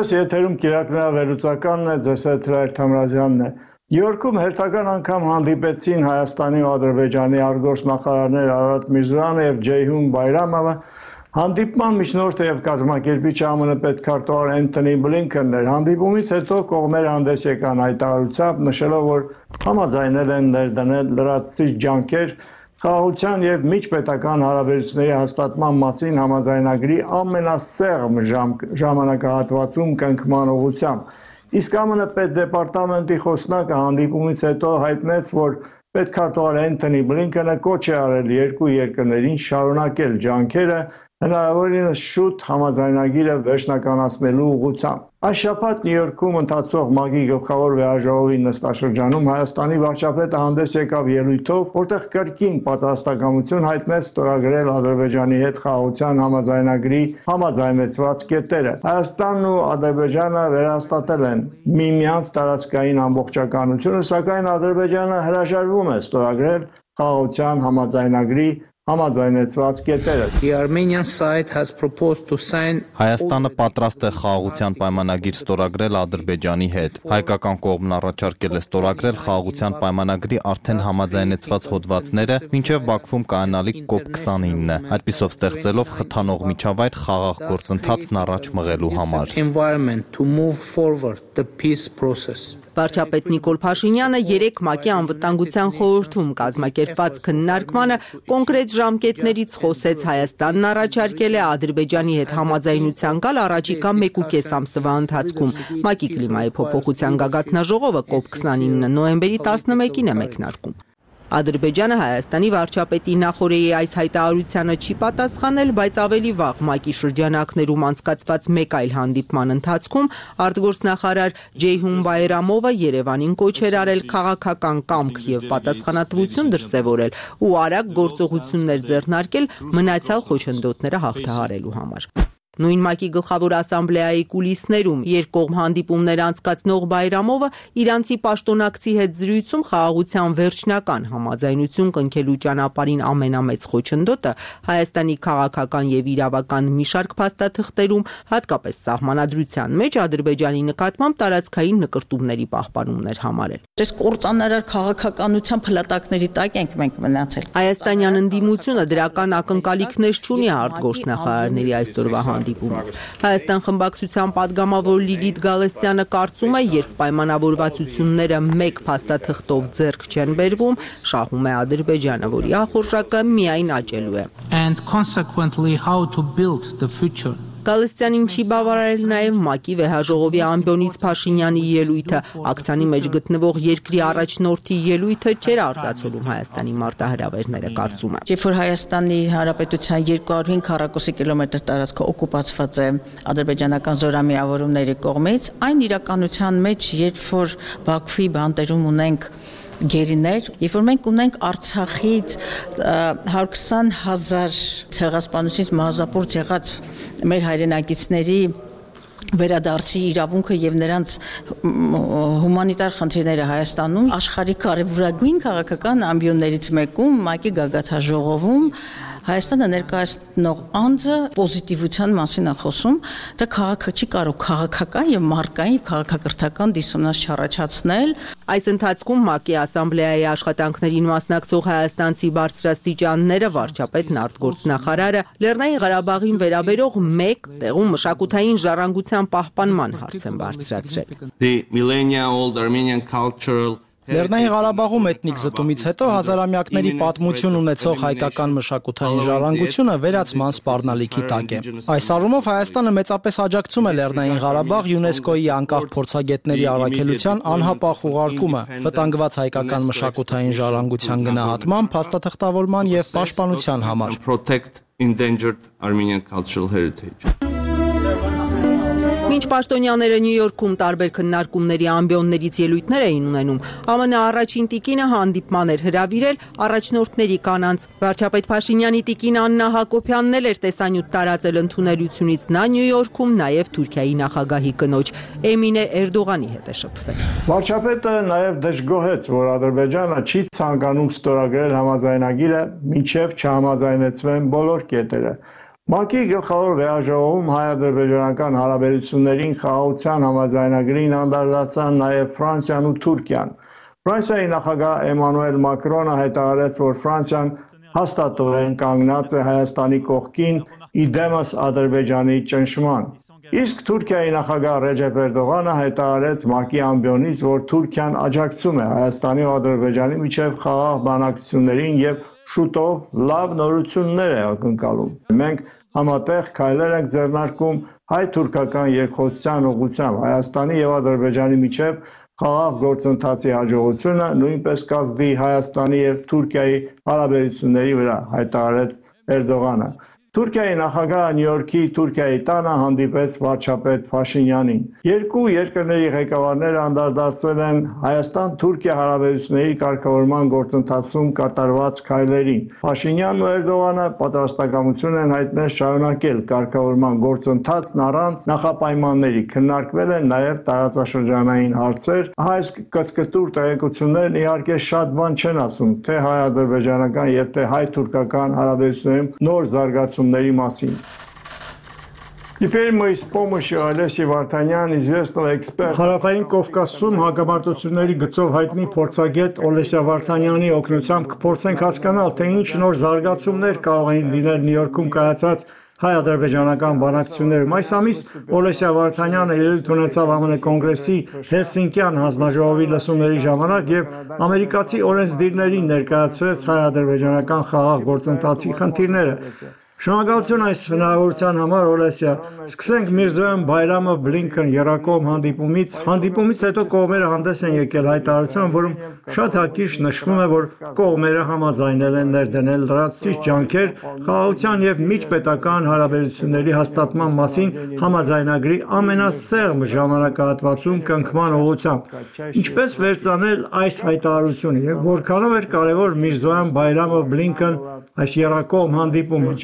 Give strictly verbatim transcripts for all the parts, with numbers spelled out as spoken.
Ձեզ եթերում կիրակնավերուցականն է, ձեզ հետ Հրայր Թամրազյանն է։ Նյու Յորքում հերթական անգամ հանդիպեցին Հայաստանի ու Ադրբեջանի արտգործնախարարներ Արարատ Միրզոյանը եւ Ջեյհուն Բայրամովը։ Հանդիպման միջնորդը եւ կազմակերպիչը ԱՄՆ պետքարտուղար Անթոնի Բլինքենն էր։ Հանդիպումից հետո կողմերը հանդես եկան հայտարարությամբ, նշելով, որ համաձայնել են ներդնել լրացուցիչ ջանքեր խաղաղության եւ միջպետական հարաբերությունների հաստատման մասին համաձայնագրի ամենասեղմ ժամանակահատվածում կնքման ուղղությամբ։ Իսկ ԱՄՆ պետդեպարտամենտի խոսնակը հանդիպումից հետո հայտնեց, որ պետքարտուղար Անթոնի Բլինքենը կոչ է արել երկու երկրներին շարունակել ջանքերը հնարավորինս շուտ համաձայնագիրը վերջնականացնելու ուղղությամբ։ Այս շաբաթ Նյու Յորքում ընթացող ՄԱԿ-ի գլխավոր վեհաժողովի նստաշրջանում Հայաստանի վարչապետը հանդես եկավ ելույթով, որտեղ կրկին պատրաստակամություն հայտնեց ստորագրել Ադրբեջանի հետ խաղաղության համաձայնագրի համաձայնեցված կետերը։ Հայաստանն ու Ադրբեջանը վերահաստատել են միմյանց տարածքային ամբողջականությունը, սակայն Ադրբեջանը հրաժարվում է ստորագրել խաղաղության համաձայնագրի համաձայնեցված կետերը։ Հայաստանը պատրաստ է խաղաղության պայմանագիր ստորագրել Ադրբեջանի հետ։ Հայկական կողմն առաջարկել է ստորագրել խաղաղության պայմանագրի արդեն համաձայնեցված հոդվածները մինչև Բաքվում կայանալիք կոպ քսանինը, այդպիսով ստեղծելով խթանող միջավայր խաղաղ գործընթացն առաջ մղելու համար։ Վարչապետ Նիկոլ Փաշինյանը երեկ ՄԱԿ-ի անվտանգության խորհրդում կազմակերպված քննարկմանը կոնկրետ ժամկետներից խոսեց։ Հայաստանն առաջարկել է Ադրբեջանի հետ համաձայնության գալ առաջիկա մեկուկես ամսվա ընթացքում։ ՄԱԿ-ի կլիմայի փոփոխության գագաթնաժողովը կոպ քսանինը նոյեմբերի տասնմեկին է մեկնարկում։ Ադրբեջանը Հայաստանի վարչապետի նախօրեի այս հայտարարությանը չի պատասխանել, բայց ավելի վաղ ՄԱԿ-ի շրջանակներում անցկացված մեկ այլ հանդիպման ընթացքում արտգործնախարար Ջեյհուն Բայրամովը Երևանին կոչ էր արել քաղաքական կամք եւ պատասխանատվություն դրսեւորել ու արագ գործողություններ ձեռնարկել մնացյալ խոչընդոտները հաղթահարելու համար։ Նույն ՄԱԿ-ի գլխավոր ասամբլեայի կուլիսներում երկկողմ հանդիպումներ անցկացնող Բայրամովը իրանցի պաշտոնակցի հետ զրույցում խաղաղության վերջնական համաձայնություն կնքելու ճանապարհին ամենամեծ խոչընդոտը Հայաստանի քաղաքական եւ իրավական մի շարք փաստաթղթերում, հատկապես սահմանադրության մեջ Ադրբեջանի նկատմամբ տարածքային նկրտումների պահպանումն էր համարել։ Այս կործանարար քաղաքականության փլատակների տակ ենք մենք մնացել։ Հայաստանյան ընդդիմությունը դրական ակնկալիքներ չունի արտգործնախարարների այսօրվա հանդիպումից։ Հայաստան խմբակցության падգամավոր Լիլիթ Գալստյանը կարծում է, երբ պայմանավորվածությունները մեկ փաստաթղթով ձեռք չեն բերվում, շահում է Ադրբեջանը, որի ախորժակը միայն աճելու է։ And consequently how to build the future. Գալստյանին չի բավարարել նաև ՄԱԿ-ի վեհաժողովի ամբիոնից Փաշինյանի ելույթը, ակցիանի մեջ գտնվող երկրի առաջնորդի ելույթը չէր արտացոլում Հայաստանի մարտահրավերները, կարծում է։ Երբ որ Հայաստանի Հանրապետության երկու հարյուր հինգ քառակուսի կիլոմետր տարածքը օկուպացված է ադրբեջանական զորամիավորումների կողմից, այն իրականության մեջ, երբ որ Բաքվի բանտերում ունենք գերիներ, երբ որ մենք ունենք Արցախից հարյուր քսան հազար ցեղասպանությունից մահազապործ եղած մեր հայրենակիցների վերադարձի իրավունքը եւ նրանց հումանիտար խնդիրները Հայաստանում աշխարհի կարևորագույն քաղաքական ամբիոններից մեկում ՄԱԿ-ի գագաթնաժողովում Հայաստանը ներկայացնող անձը պոզիտիվության մասին է խոսում, դա քաղաքը չի կարող քաղաքական եւ մարդկային եւ քաղաքակրթական դիսոնանս չառաջացնել։ Այս ընթացքում ՄԱԿ-ի ասամբլեայի աշխատանքներին մասնակցող հայաստանցի բարձրաստիճանները վարչապետն արտգործնախարարը Լեռնային Ղարաբաղին վերաբերող մեկ տեղում մշակութային ժառանգության պահպանման հարց են բարձրացրել։ The millennia-old Armenian cultural Լեռնային Ղարաբաղում էթնիկ զտումից հետո հազարամյակների պատմություն ունեցող հայկական մշակութային ժառանգությունը վերացման սպառնալիքի տակ է։ Այս առումով Հայաստանը մեծապես աջակցում է Լեռնային Ղարաբաղ ՅՈՒՆԵՍԿՕ-ի անկախ փորձագետների առաքելության անհապաղ ուղարկումը, վտանգված հայկական մշակութային ժառանգության գնահատման, փաստաթղթավորման եւ պաշտպանության համար։ Endangered Armenian cultural heritage. Մինչ պաշտոնյաները Նյու Յորքում տարբեր քննարկումների ամբիոններից ելույթներ էին ունենում, ԱՄՆ առաջին տիկինը հանդիպման էր հրավիրել առաջնորդների կանանց։ Վարչապետ Փաշինյանի տիկին Աննա Հակոբյանն էլ էր տեսանյութ տարածել ընդունելությունից նա Նյու Յորքում, նաև Թուրքիայի նախագահի կնոջ Էմինե Էրդողանի հետ է շփվել։ Վարչապետը նաև դժգոհեց, որ Ադրբեջանը չի ցանկանում ստորագրել համաձայնագիրը, մինչև չհամաձայնեցվեն բոլոր կետերը։ ՄԱԿ-ի գլխավոր վեհաժողովում հայ-ադրբեջանական հարաբերություններին խաղաղության համաձայնագրին անդրադարձան նաև Ֆրանսիան ու Թուրքիան։ Ֆրանսիայի նախագահ Էմանուել Մակրոնը հայտարարեց, որ Ֆրանսիան հաստատորեն կանգնած է Հայաստանի կողքին ի դեմս Ադրբեջանի ճնշման։ Իսկ Թուրքիայի նախագահ Ռեջեփ Էրդողանը հայտարարեց ՄԱԿ-ի ամբիոնից, որ Թուրքիան աջակցում է Հայաստանի ու Ադրբեջանի միջև խաղաղ բանակցություններին եւ շուտով լավ նորություններ է ակնկալում։ Մենք համատեղ քայլեր ենք ձեռնարկում հայ-թուրքական երկխոսության ուղղությամբ Հայաստանի եւ Ադրբեջանի միջև խաղաղ գործընթացի հաջողությունը նույնպես կազդի Հայաստանի եւ Թուրքիայի հարաբերությունների վրա, հայտարարեց Էրդողանը։ Թուրքիայի նախագահը Նյու Յորքի Թուրքիայի տանը հանդիպեց վարչապետ Փաշինյանին։ Երկու երկրների ղեկավարները անդրադարձել են Հայաստան-Թուրքիա հարաբերությունների կարգավորման գործընթացում կատարված քայլերին։ Փաշինյանն ու Էրդողանը պատրաստակամություն են հայտնել շարունակել կարգավորման գործընթացն առանց նախապայմանների։ Քննարկվել են նաև տարածաշրջանային հարցեր։ Այս կցկտուր տեղեկություններն իհարկե շատ բան չեն ասում, թե հայ-ադրբեջանական եւ թե հայ-թուրքական հարաբերություններում նոր զարգացում մասին. Теперь мы с помощью Олеси Вартанян, известного эксперта Հարավային Կովկասում հակամարտությունների գծով հայտնի փորձագետ Օլեսիա Վարդանյանի օգնությամբ կփորձենք հասկանալ, թե ինչ նոր զարգացումներ կարող են լինել Նյու Յորքում կայացած հայ-ադրբեջանական բանակցություններում։ Այս ամիս Օլեսիա Վարդանյանը ելույթ ունեցավ ԱՄՆ կոնգրեսի Հելսինկյան հանձնաժողովի լսումների ժամանակ եւ ամերիկացի օրենսդիրներին ներկայացրեց հայ-ադրբեջանական խաղաղ գործընթացի խնդիրները։ Շնորհակալություն այս հնարավորության համար, Օլեսիա։ Սկսենք Միրզոյան Բայրամով Բլինքեն եռակողմ հանդիպումից։ Հանդիպումից հետո կողմերը հանդես են եկել հայտարարությամբ, որում շատ հակիրճ նշվում է, որ կողմերը համաձայնել են ներդնել լրացուցիչ ջանքեր խաղաղության եւ միջպետական հարաբերությունների հաստատման մասին համաձայնագրի ամենասեղմ ժամանակահատվածում կնքման ուղղությամբ։ Ինչպես վերցնել այս հայտարարությունը եւ որքանով էր կարեւոր Միրզոյան Բայրամով Բլինքեն այս եռակողմ հանդիպումը։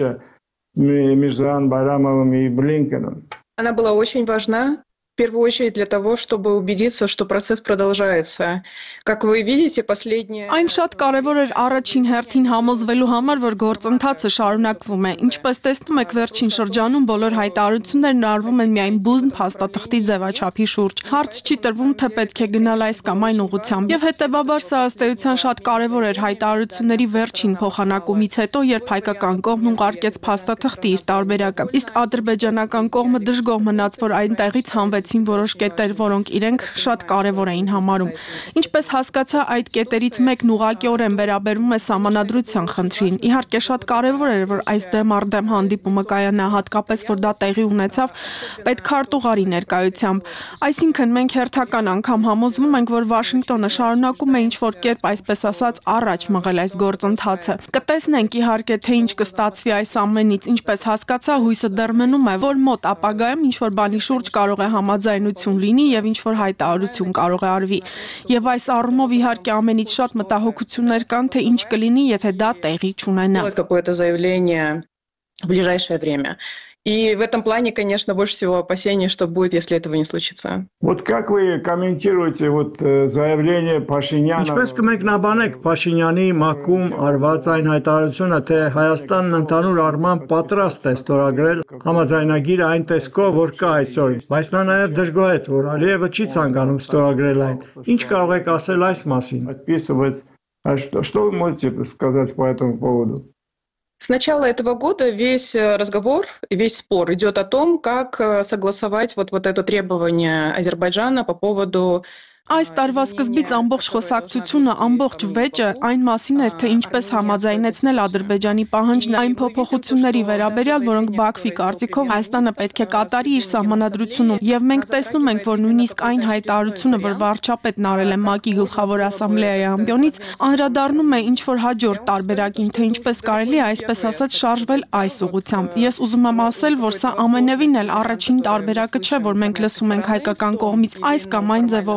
Мирзоян Байрамовым и Блинкеном. Она была очень важна, в первую очередь для того, чтобы убедиться, что процесс продолжается. Как вы видите, последние... Այն շատ կարևոր էր առաջին հերթին համոզվելու համար, որ գործընթացը շարունակվում է։ Ինչպես տեսնում եք, վերջին շրջանում բոլոր հայտարարություններն արվում են միայն բուն փաստաթղթի ձևաչափի շուրջ։ Հարց չի տրվում, թե պետք է գնալ այս կամ այն ուղղությամբ։ Եվ հետեւաբար սա ըստ էության շատ կարևոր էր հայտարարությունների վերջին փոխանակումից հետո, երբ հայկական կողմն ուղարկեց փաստաթղթի իր տարբերակը։ Իսկ ադրբեջանական կողմը դժգոհ մնաց, որ այնտեղից հանվեց որոշ կետեր, որոնք իրենք շատ կարևոր էին համարում։ Ինչպես հասկացա, այդ կետերից մեկն ուղղակիորեն վերաբերվում է սահմանադրության խնդրին։ Իհարկե շատ կարևոր էր, որ այս դեմ առ դեմ հանդիպումը կայանա, հատկապես որ դա տեղի ունեցավ պետքարտուղարի ներկայությամբ։ Այսինքն մենք հերթական անգամ համոզվում ենք, որ Վաշինգտոնը շարունակում է ինչ-որ կերպ, այսպես ասած, առաջ մղել այս գործընթացը։ Կտեսնենք իհարկե, թե ինչ կստացվի այս ամենից, ինչպես հասկացա, հույսը դեռ մնում է, որ մոտ ապագայում ինչ-որ բանի շուրջ կարող է համաձայնություն լինի եւ ինչ-որ հայտարարություն կարող է արվի։ Եվ այս առումով իհարկե ամենից շատ մտահոգություններ կան, թե ինչ կլինի, եթե դա տեղի չունենա։ Какое-то заявление в ближайшее время. И в этом плане, конечно, больше всего опасений, что будет, если этого не случится. Вот как вы комментируете вот заявление Փաշինյանը։ Ինչպես կմեկնաբանեք Փաշինյանի մակում արված այն հայտարարությունը, թե Հայաստանն ընդհանուր առմամբ պատրաստ է ստորագրել համաձայնագիրը այն տեսքով, որ կա այսօր, բայց նա նաև դժգոհեց, որ Ալիևը չի ցանկանում ստորագրել այն։ Ինչ կարող եք ասել այս մասին։ Подписывать. А что, что вы можете сказать по этому поводу? С начала этого года весь разговор, весь спор идет о том, как согласовать вот, вот это требование Азербайджана по поводу Այս տարվա սկզբից ամբողջ խոսակցությունը, ամբողջ վեճը այն մասին էր, թե ինչպես համաձայնեցնել Ադրբեջանի պահանջն այն փոփոխությունների վերաբերյալ, որոնք Բաքվի կարծիքով Հայաստանը պետք է կատարի իր սահմանադրությունում։ Եվ մենք տեսնում ենք, որ նույնիսկ այն հայտարարությունը, որ վարչապետն արել է ՄԱԿ-ի գլխավոր ասամբլեայի ամբիոնից, անդրադառնում է ինչ-որ հաջորդ տարբերակին, թե ինչպես կարելի է այսպես ասած շարժվել այս ուղղությամբ։ Ես ուզում եմ ասել, որ սա ամենևին էլ առաջին տարբերակը չէ, որ մենք լսում ենք հայկական կողմից այս կամ այն ձևով պաշտոն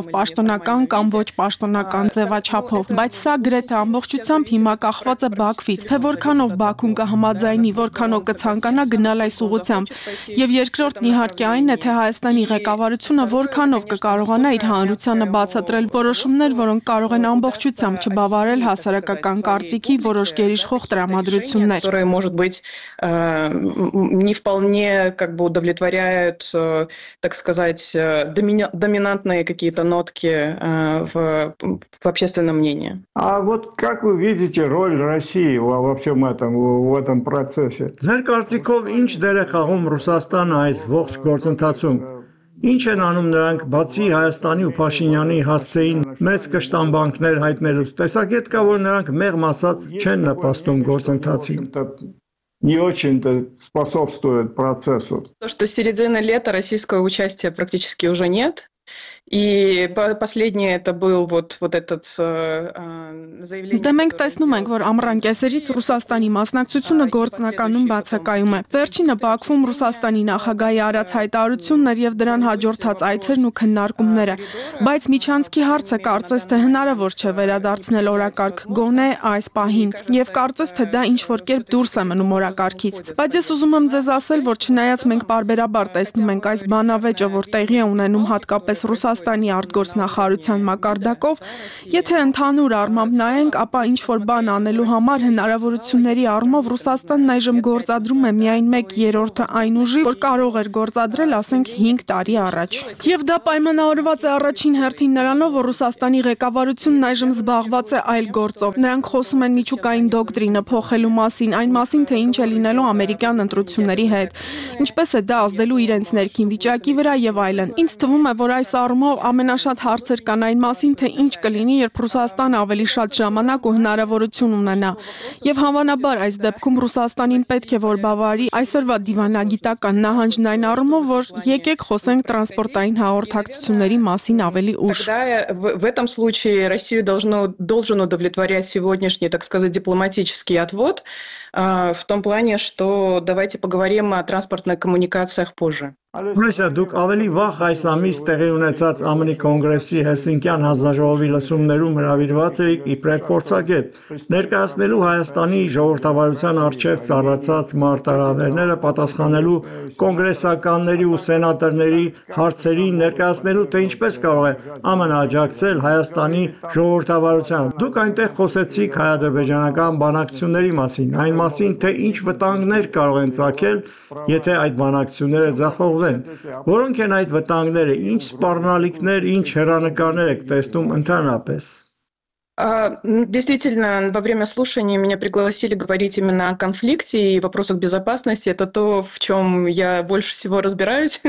պաշտոնական կամ ոչ պաշտոնական ձևաչափով, բայց սա գրեթե ամբողջությամբ հիմա կախված է Բաքվից, թե որքանով Բաքուն կհամաձայնի, որքանով կցանկանա գնալ այս ուղղությամբ։ Եվ երկրորդն իհարկե այն է, թե Հայաստանի ղեկավարությունը որքանով կկարողանա իր հանրությանը բացատրել որոշումներ, որոնք կարող են ամբողջությամբ չբավարարել հասարակական կարծիքի որոշ գերիշխող տրամադրություններ, которые, может быть, не вполне как бы удовлетворяют, так сказать, доминантные какие-то нотки в, в общественном мнении. А вот как вы видите роль России во, во всем этом, в этом процессе? Ձեր կարծիքով ինչ դեր է խաղում Ռուսաստանը այս ողջ գործընթացում? Ինչ են անում նրանք բացի Հայաստանի ու Փաշինյանի հասցեին մեծ կշտամբանքներ հայտնելուց? Տեսակետ կա, որ նրանք մեղմ ասած չեն նպաստում գործընթացին. Не очень-то способствует процессу. То, что с середины лета российского участия практически уже нет. И последнее это был вот вот этот заявление. Դե մենք տեսնում ենք, որ ամռան կեսերից Ռուսաստանի մասնակցությունը գործնականում բացակայում է։ Վերջինը Բաքվում Ռուսաստանի նախագահի արած հայտարարությունն էր եւ դրան հաջորդած այցերն ու քննարկումները, բայց միջանցքի հարցը կարծես թե հնարավոր չէ վերադարձնել օրակարգ գոնե այս պահին եւ կարծես թե դա ինչ որ կերպ դուրս է մնում օրակարգից։ Բայց ես ուզում եմ ձեզ ասել, որ չնայած մենք բարբերաբար տեսնում ենք այս բանավեճը, որ տեղի է ունենում հատկապես Ռուսաստանի արտգործնախարարության մակարդակով, եթե ընդհանուր առմամբ նայենք, ապա ինչ որ բան անելու համար հնարավորությունների առումով Ռուսաստանն այժմ գործադրում է միայն մեկ երրորդը այն ուժի, որ կարող էր գործադրել, ասենք, հինգ տարի առաջ։ Եվ դա պայմանավորված է առաջին հերթին նրանով, որ Ռուսաստանի ղեկավարությունն այժմ զբաղված է այլ գործով։ Նրանք խոսում են միջուկային դոկտրինը փոխելու մասին, այն մասին, թե ինչ է լինելու ամերիկյան ընտրությունների հետ, ինչպես է դա ազդելու իրենց ներքին վիճակի վրա եւ այլն։ Ինձ թվում է, որ այս առումով ամենաշատ հարցեր կան այն մասին, թե ինչ կլինի, երբ Ռուսաստանը ավելի շատ ժամանակ ու հնարավորություն ունենա։ Եվ հավանաբար այս դեպքում Ռուսաստանին պետք է որ բավարարի այսօրվա դիվանագիտական նահանջն այն առումով, որ եկեք խոսենք տրանսպորտային հաղորդակցությունների մասին ավելի ուշ։ В этом случае Россию должно должен удовлетворять сегодняшний, так сказать, дипломатический отвод в том плане, что давайте поговорим о транспортных коммуникациях позже. Ուրեմն դուք ավելի վաղ այս ամիս տեղի ունեցած ԱՄՆ կոնգրեսի Հելսինկյան հանձնաժողովի լսումներում հրավիրված եք իբրև փորձագետ, ներկայացնելու Հայաստանի ժողովրդավարության առջև ծառացած մարտահրավերները, պատասխանելու կոնգրեսականների ու սենատորների հարցերին, ներկայացնելու թե ինչպես կարող է ԱՄՆ աջակցել Հայաստանի ժողովրդավարությանը։ Դուք այնտեղ խոսեցիք հայ-ադրբեջանական բանակցությունների մասին, այն մասին, թե ինչ վտանգներ կարող են ծագել, եթե այդ բանակցությունները ձախողվեն։ Որոնք են այդ վտանգները, ինչ սպառնալիքներ, ինչ հեռանկարներ եք տեսնում ընդհանրապես։ Действительно, во время слушания меня пригласили говорить именно о конфликте и вопросах безопасности. Это то, в чем я больше всего разбираюсь.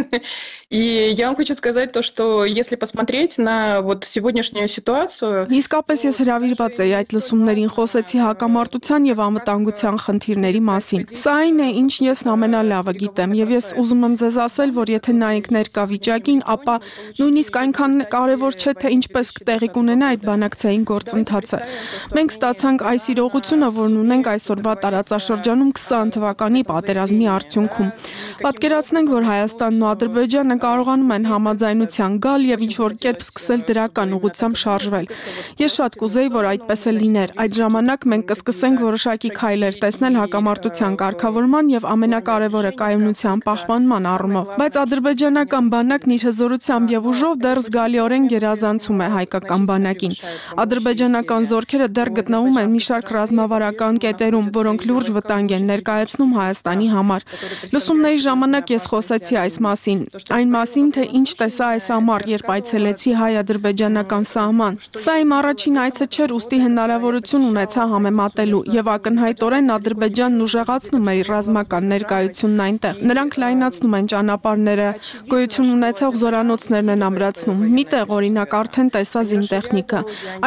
И я вам хочу сказать то, что если посмотреть на вот сегодняшнюю ситуацию... Իսկապես ես հրավիրված էի այդ լսումներին, խոսեցի հակամարտության եւ անվտանգության խնդիրների մասին։ Սա այն է, ինչ ես ամենալավը գիտեմ, եւ ես ուզում եմ ձեզ ասել, որ եթե նայենք ներկա վիճակին, ապա նույնիսկ այնքան կարեւոր չէ, թե ինչպես կտեղի կունենա այդ բանակցային գործընթացը։ Մենք ստացանք այս իրողությունը, որն ունենք այսօրվա տարածաշրջանում քսան թվականի պատերազմի արդյունքում։ Պատկերացնենք, որ Հայաստանն ու Ադրբեջանը կարողանում են համաձայնության գալ եւ ինչ-որ կերպ սկսել դրական ուղղությամբ շարժվել։ Ես շատ կուզեի, որ այդպես էլ լիներ։ Այդ ժամանակ մենք կսկսենք որոշակի քայլեր տեսնել հակամարտության կարգավորման եւ ամենակարևորը կայունության պահպանման առումով։ Բայց ադրբեջանական բանակն իր հզորությամբ եւ ուժով դեռ զգալիորեն գերազանցում է հայկական բանակին։ Ադրբեջանական զորքերը դեռ գտնվում են մի շարք ռազմավարական կետերում, որոնք լուրջ վտանգ են ներկայացնում Հայաստանի համար։ Լսումների ժամանակ ես խոսեցի այս մասին, այն մասին, թե ինչ տեսա այս ամառ, երբ այցելեցի հայ-ադրբեջանական սահման։ Սա իմ առաջին այցը չէր, ուստի հնարավորություն ունեցա համեմատելու եւ ակնհայտորեն Ադրբեջանն ուժեղացնում է իր ռազմական ներկայությունն այնտեղ։ Նրանք լայնացնում են ճանապարհները, գոյություն ունեցող զորանոցներն են ամրացնում։ Միտեղ օրինակ արդեն տեսա զինտեխնիկա։ Այսինքն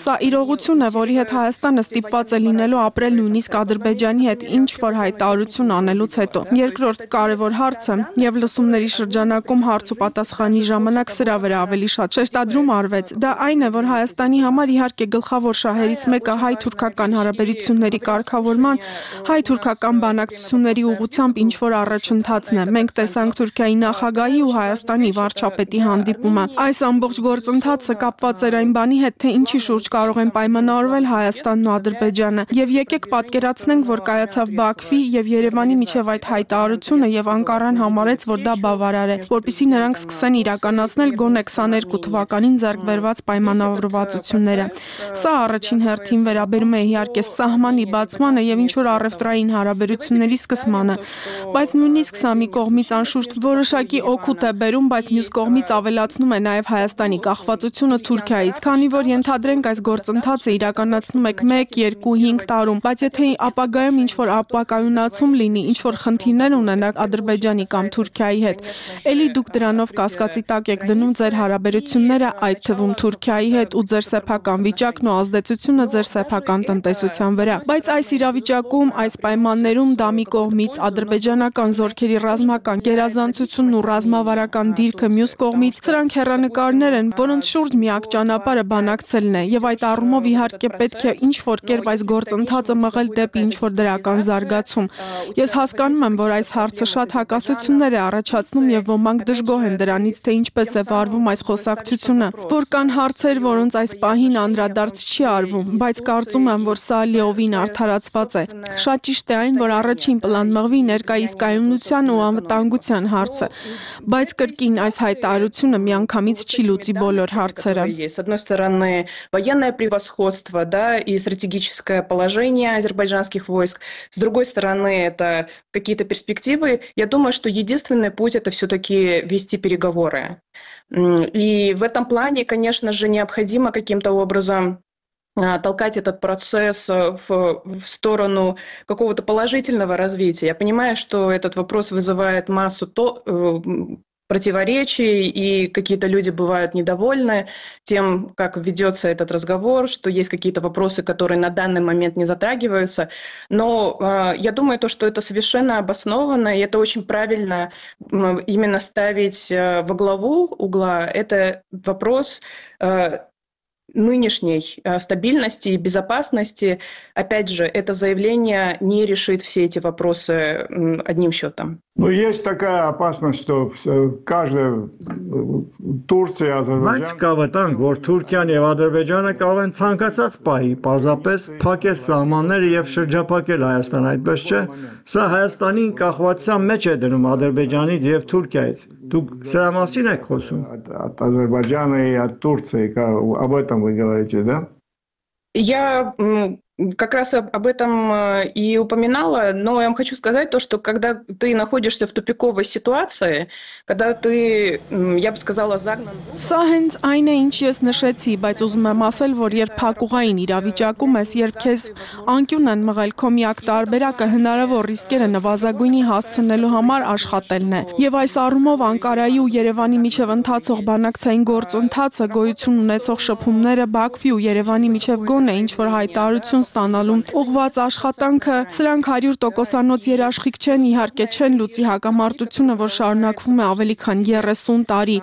Սա իրողություն է, որի հետ Հայաստանը ստիպված է լինելու ապրել նույնիսկ Ադրբեջանի հետ ինչ որ հայտարարություն անելուց հետո։ Երկրորդ կարևոր հարցը, եւ լսումների շրջանակում հարց ու պատասխանի ժամանակ սրա վրա ավելի շատ շեշտադրում արվեց, դա այն է, որ Հայաստանի համար իհարկե գլխավոր շահերից մեկը հայ-թուրքական հարաբերությունների կարգավորման, հայ-թուրքական բանակցությունների ուղղությամբ ինչ որ առաջընթացն է։ Մենք տեսանք Թուրքիայի նախագահի ու Հայաստանի վարչապետի հանդիպումը։ Այս ամբողջ գործընթացը կապված էր այն բանի հետ, թե ինչի շուրջ կարող են պայմանավորվել Հայաստանն ու Ադրբեջանը։ Եվ եկեք պատկերացնենք, որ կայացավ Բաքվի եւ Երևանի միջև այդ հայտարարությունը եւ Անկարան համարեց, որ դա բավարար է, որպեսզի նրանք սկսեն իրականացնել գոնե քսաներկու թվականին ձեռք բերված պայմանավորվածությունները։ Սա առաջին հերթին վերաբերում է իհարկե սահմանի բացմանը եւ ինչ որ առևտրային հարաբերությունների սկսմանը, բայց նույնիսկ սա մի կողմից անշուշտ որոշակի օգուտ է բերում, բայց մյուս կողմից ավելացնում է նաեւ Հայաստանի կախվածությունը Թուրքիայից, քանի որ ենթադրենք այս գործընթացը իրականացնում եք մեկ, երկու, հինգ տարում, բայց եթե ապագայում ինչ որ ապակայունացում լինի, ինչ որ խնդիրներ ունենաք Ադրբեջանի կամ Թուրքիայի հետ, ելի դուք դրանով կասկածի տակ եք դնում ձեր հարաբերությունները, այդ թվում Թուրքիայի հետ ու ձեր սեփական վիճակն ու ազդեցությունը ձեր սեփական տնտեսության վրա։ Բայց այս իրավիճակում, այս պայմաններում դա մի կողմից ադրբեջանական զորքերի ռազմական գերազանցությունն ու ռազմավարական դիրքը մյուս կողմից, սրանք հեռանկարներ են, որոնց շուրջ միակ ճանապարհը բանակցելն է, եւ այդ առումով իհարկե պետք է ինչ որ կերպ այս գործընթացը մղել դեպի ինչ որ դրական զարգացում։ Ես հասկանում եմ, որ այս հարցը շատ հակասություններ է առաջացնում եւ ոմանք դժգոհ են դրանից, թե ինչպես է վարվում այս խոսակցությունը, որ կան հարցեր, որոնց այս պահին անդրադարձ չի արվում, բայց կարծում եմ, որ սա լիովին արդարացված է։ Շատ ճիշտ է այն, որ առաջին պլան մղվի ներկայիս կայունության ու անվտանգության հարցը, բայց կրկին այս հայտարարությունը միանգամից չի լուծի բոլոր հարցերը։ С одной стороны, военное превосходство, да, и стратегическое положение азербайджанских войск. С другой стороны, это какие-то перспективы. Я думаю, что единственный путь – это все-таки вести переговоры. И в этом плане, конечно же, необходимо каким-то образом толкать этот процесс в, в сторону какого-то положительного развития. Я понимаю, что этот вопрос вызывает массу то, противоречий, и какие-то люди бывают недовольны тем, как ведется этот разговор, что есть какие-то вопросы, которые на данный момент не затрагиваются. Но э, я думаю, то, что это совершенно обоснованно, и это очень правильно э, именно ставить э, во главу угла. Это вопрос э, нынешней э, стабильности и безопасности. Опять же, это заявление не решит все эти вопросы э, одним счетом. Ну, есть такая опасность, что каждая Турция, Азербайджан... Բայց կավտանք, որ Թուրքիան եւ Ադրբեջանը կարող են ցանկացած պահի պարզապես փակել սահմանները եւ շրջափակել Հայաստան, այդպես չէ։ Սա Հայաստանի կախվածության մեջ է դնում Ադրբեջանից եւ Թուրքիայից։ Դուք սրա մասին եք խոսում։ От Азербайджана и от Турции, об этом вы говорите, да? Я как раз об этом и упоминала, но я вам хочу сказать то, что когда ты находишься в тупиковой ситуации, когда ты, я бы сказала, загнан... Սա հենց այն է, ինչ ես նշեցի, բայց ուզում եմ ասել, որ երբ փակուղային իրավիճակում ես, երբ քեզ անկյուն են մղել, քո միակ տարբերակը հնարավոր ռիսկերը նվազագույնի հասցնելու համար աշխատելն է։ Եվ այս առումով Անկարայի ու Երևանի միջև ընթացող բանակցային գործընթացը, գոյություն ունեցող շփումները Բաքվի ու Երևանի միջև գոնե ինչ որ հայտարարություն ստանալու ուղղված աշխատանքը, սրանք հարյուր տոկոսանոց երաշխիք չեն, իհարկե չեն լուծի հակամարտությունը, որ շարունակվում է ավելի քան երեսուն տարի։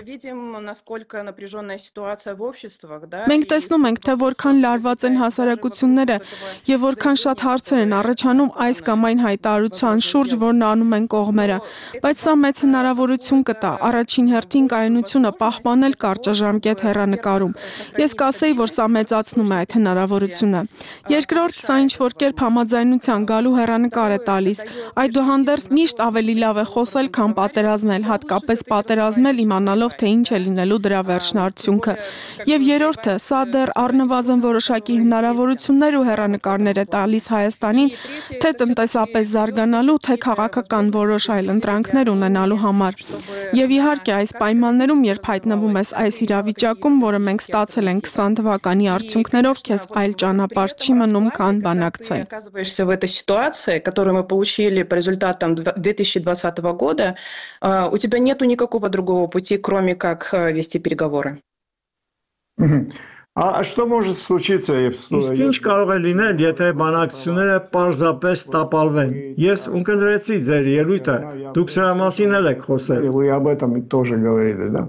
Մենք տեսնում ենք, թե որքան լարված են հասարակությունները եւ որքան շատ հարցեր են առաջանում այս կամ այն հայտարարության շուրջ, որն անում են կողմերը, բայց սա մեծ հնարավորություն կտա առաջին հերթին կայունությունը պահպանել կարճաժամկետ հեռանկարում։ Ես կասեի, որ սա մեծացնում է այդ հնարավորությունը։ Երկրորդ, սա ինչ որ կերպ համաձայնության գալու հեռանկար է տալիս։ Այդուհանդերձ միշտ ավելի լավ է խոսել, քան պատերազմել, հատկապես պատերազմել իմանալով, թե ինչ է լինելու դրա վերջնարդյունքը։ Եվ երրորդը, սա դեռ առնվազն որոշակի հնարավորություններ ու հեռանկարներ է տալիս Հայաստանին, թե տնտեսապես զարգանալու, թե քաղաքական որոշ այլ ընտրանքներ ունենալու համար։ Եվ իհարկե այս պայմաններում, երբ հայտնվում ես այս իրավիճակում, որը մենք ստացել ենք քսան թվականի արդյունքներով, քեզ այլ ճանապարհ չի մնում, քան բանակցել։ Оказываешься в этой ситуации, которую мы получили по результатам две тысячи двадцатого года, у тебя нету никакого другого пути, кроме как вести переговоры. А что может случиться? Իսկ ինչ կարող է լինել, եթե բանակցությունները պարզապես տապալվեն։ Ես ունկնդրեցի ձեր ելույթը, դուք սրա մասին էլ եք խոսել։ Вы об этом тоже говорили, да?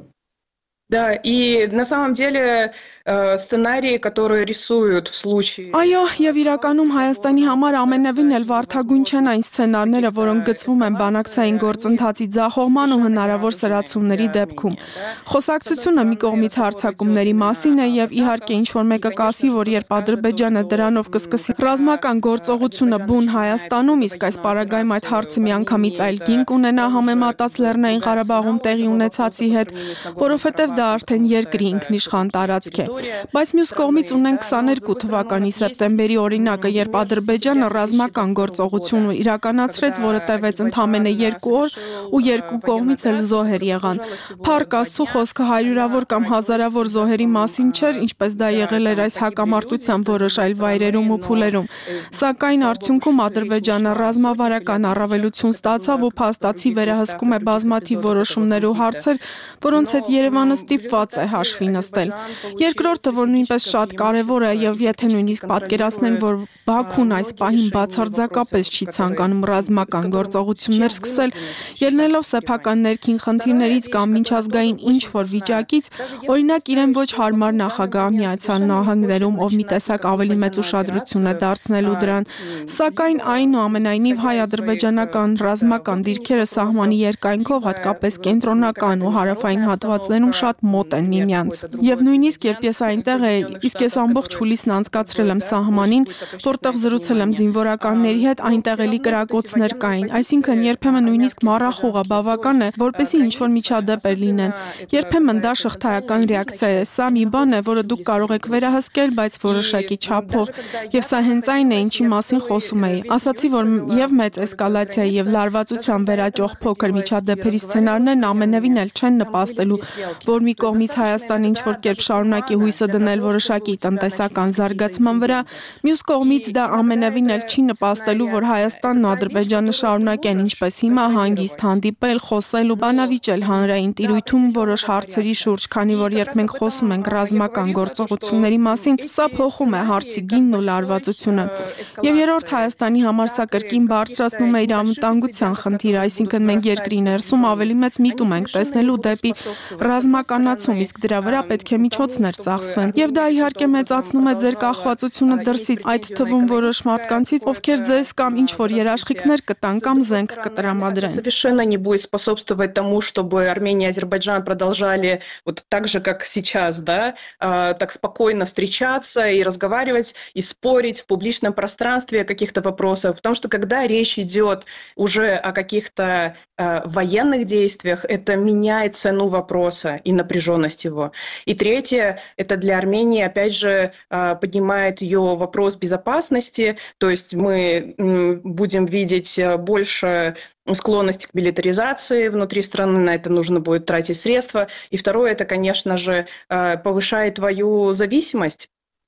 Да, и на самом деле э, сценарии, которые рисуют в случае... Այո, եւ իրականում Հայաստանի համար ամենևին էլ վարդագույն չեն այն սցենարները, որոնք գծվում են բանակցային գործընթացի ձախողման ու հնարավոր սրացումների դեպքում։ Խոսակցությունը մի կողմից հարձակումների մասին է եւ իհարկե ինչ-որ մեկը կասի, որ երբ Ադրբեջանը դրանով կսկսի ռազմական գործողությունը բուն Հայաստանում, իսկ այս պարագայում այդ հարցը միանգամից այլ գին կունենա համեմատած Լեռնային Ղարաբաղում տեղի ունեցածի հետ, որովհետեւ դա արդեն երկրի ինքնիշխան տարածք է։ Բայց մյուս կողմից ունենք քսաներկու թվականի սեպտեմբերի օրինակը, երբ Ադրբեջանը ռազմական գործողություն իրականացրեց, որը տևեց ընդամենը երկու օր ու երկու կողմից էլ զոհեր եղան։ Փառք Աստծո, խոսքը հարյուրավոր կամ հազարավոր զոհերի մասին չէր, ինչպես դա եղել էր այս հակամարտության որոշ այլ վայրերում ու փուլերում։ Սակայն արդյունքում Ադրբեջանը ռազմավարական առավելություն ստացավ ու փաստացի վերահսկում է բազմաթիվ որոշումներ ու հարցեր, որոնց հետ Երևանը ստիպված է հաշվի նստել։ Երկրորդը, որ նույնպես շատ կարևոր է եւ եթե նույնիսկ պատկերացնենք, որ Բաքուն այս պահին բացարձակապես չի ցանկանում ռազմական գործողություններ սկսել, ելնելով սեփական ներքին խնդիրներից կամ միջազգային ինչ-որ վիճակից, օրինակ իրեն ոչ հարմար նախագահ Միացյալ Նահանգներում, ով մի տեսակ ավելի մեծ ուշադրություն է դարձնելու դրան, սակայն այնուամենայնիվ հայ-ադրբեջանական ռազմական դիրքերը սահմանի երկայնքով, հատկապես կենտրոնական ու հարավային հատվածներում շատ մոտ են միմյանց։ Եվ նույնիսկ երբ ես այնտեղ էի, իսկ ես ամբողջ հուլիսն անցկացրել եմ սահմանին, որտեղ զրուցել եմ զինվորականների հետ, այնտեղ էլի կրակոցներ կային, այսինքն երբեմն նույնիսկ մառախուղը բավական է, որպեսզի ինչ-որ միջադեպեր լինեն։ Երբեմն դա շղթայական ռեակցիա է, սա մի բան է, որը դուք կարող եք վերահսկել, բայց որոշակի չափով։ Եվ սա հենց այն է, ինչի մասին խոսում էի։ Ասացի, որ եւ մեծ էսկալացիայի եւ լարվածության վերաճող փոքր միջադեպերի սցենարներն ամենևին էլ չեն նպաստելու, որ մի կողմից Հայաստանը ինչ-որ կերպ շարունակի հույսը դնել որոշակի տնտեսական զարգացման վրա, մյուս կողմից դա ամենևին էլ չի նպաստելու, որ Հայաստանն ու Ադրբեջանը շարունակեն ինչպես հիմա հանգիստ հանդիպել, խոսել ու բանավիճել հանրային տիրույթում որոշ հարցերի շուրջ, քանի որ երբ մենք խոսում ենք ռազմական գործողությունների մասին, սա փոխում է հարցի գինն ու լարվածությունը։ Եվ երրորդ Հայաստանի համար սա կրկին բարձրացնում է իր անվտանգության խնդիրը, այսինքն մենք երկրի ներսում ավելի մեծ միտում ենք տեսնելու դեպի ռազմականացում, իսկ դրա վրա պետք է միջոցներ ծախսվեն։ Եվ դա իհարկե մեծացնում է ձեր կախվածությունը դրսից, այդ թվում որոշ մարդկանցից, ովքեր ձեզ կամ ինչ-որ երաշխիքներ կտան կամ զենք կտրամադրեն։ Совершенно не будет способствовать тому, чтобы Армения и Азербайджан продолжали вот так же, как сейчас, да, так спокойно встречаться и разговаривать, и спорить в публичном пространстве о каких-то вопросах, потому что когда речь идет уже о каких-то военных действиях, это меняет цену вопроса и напряженность его. И третье, это для Армении, опять же, поднимает ее вопрос безопасности, то есть мы будем видеть больше склонность к милитаризации внутри страны, на это нужно будет тратить средства. И второе, это, конечно же, повышает твою зависимость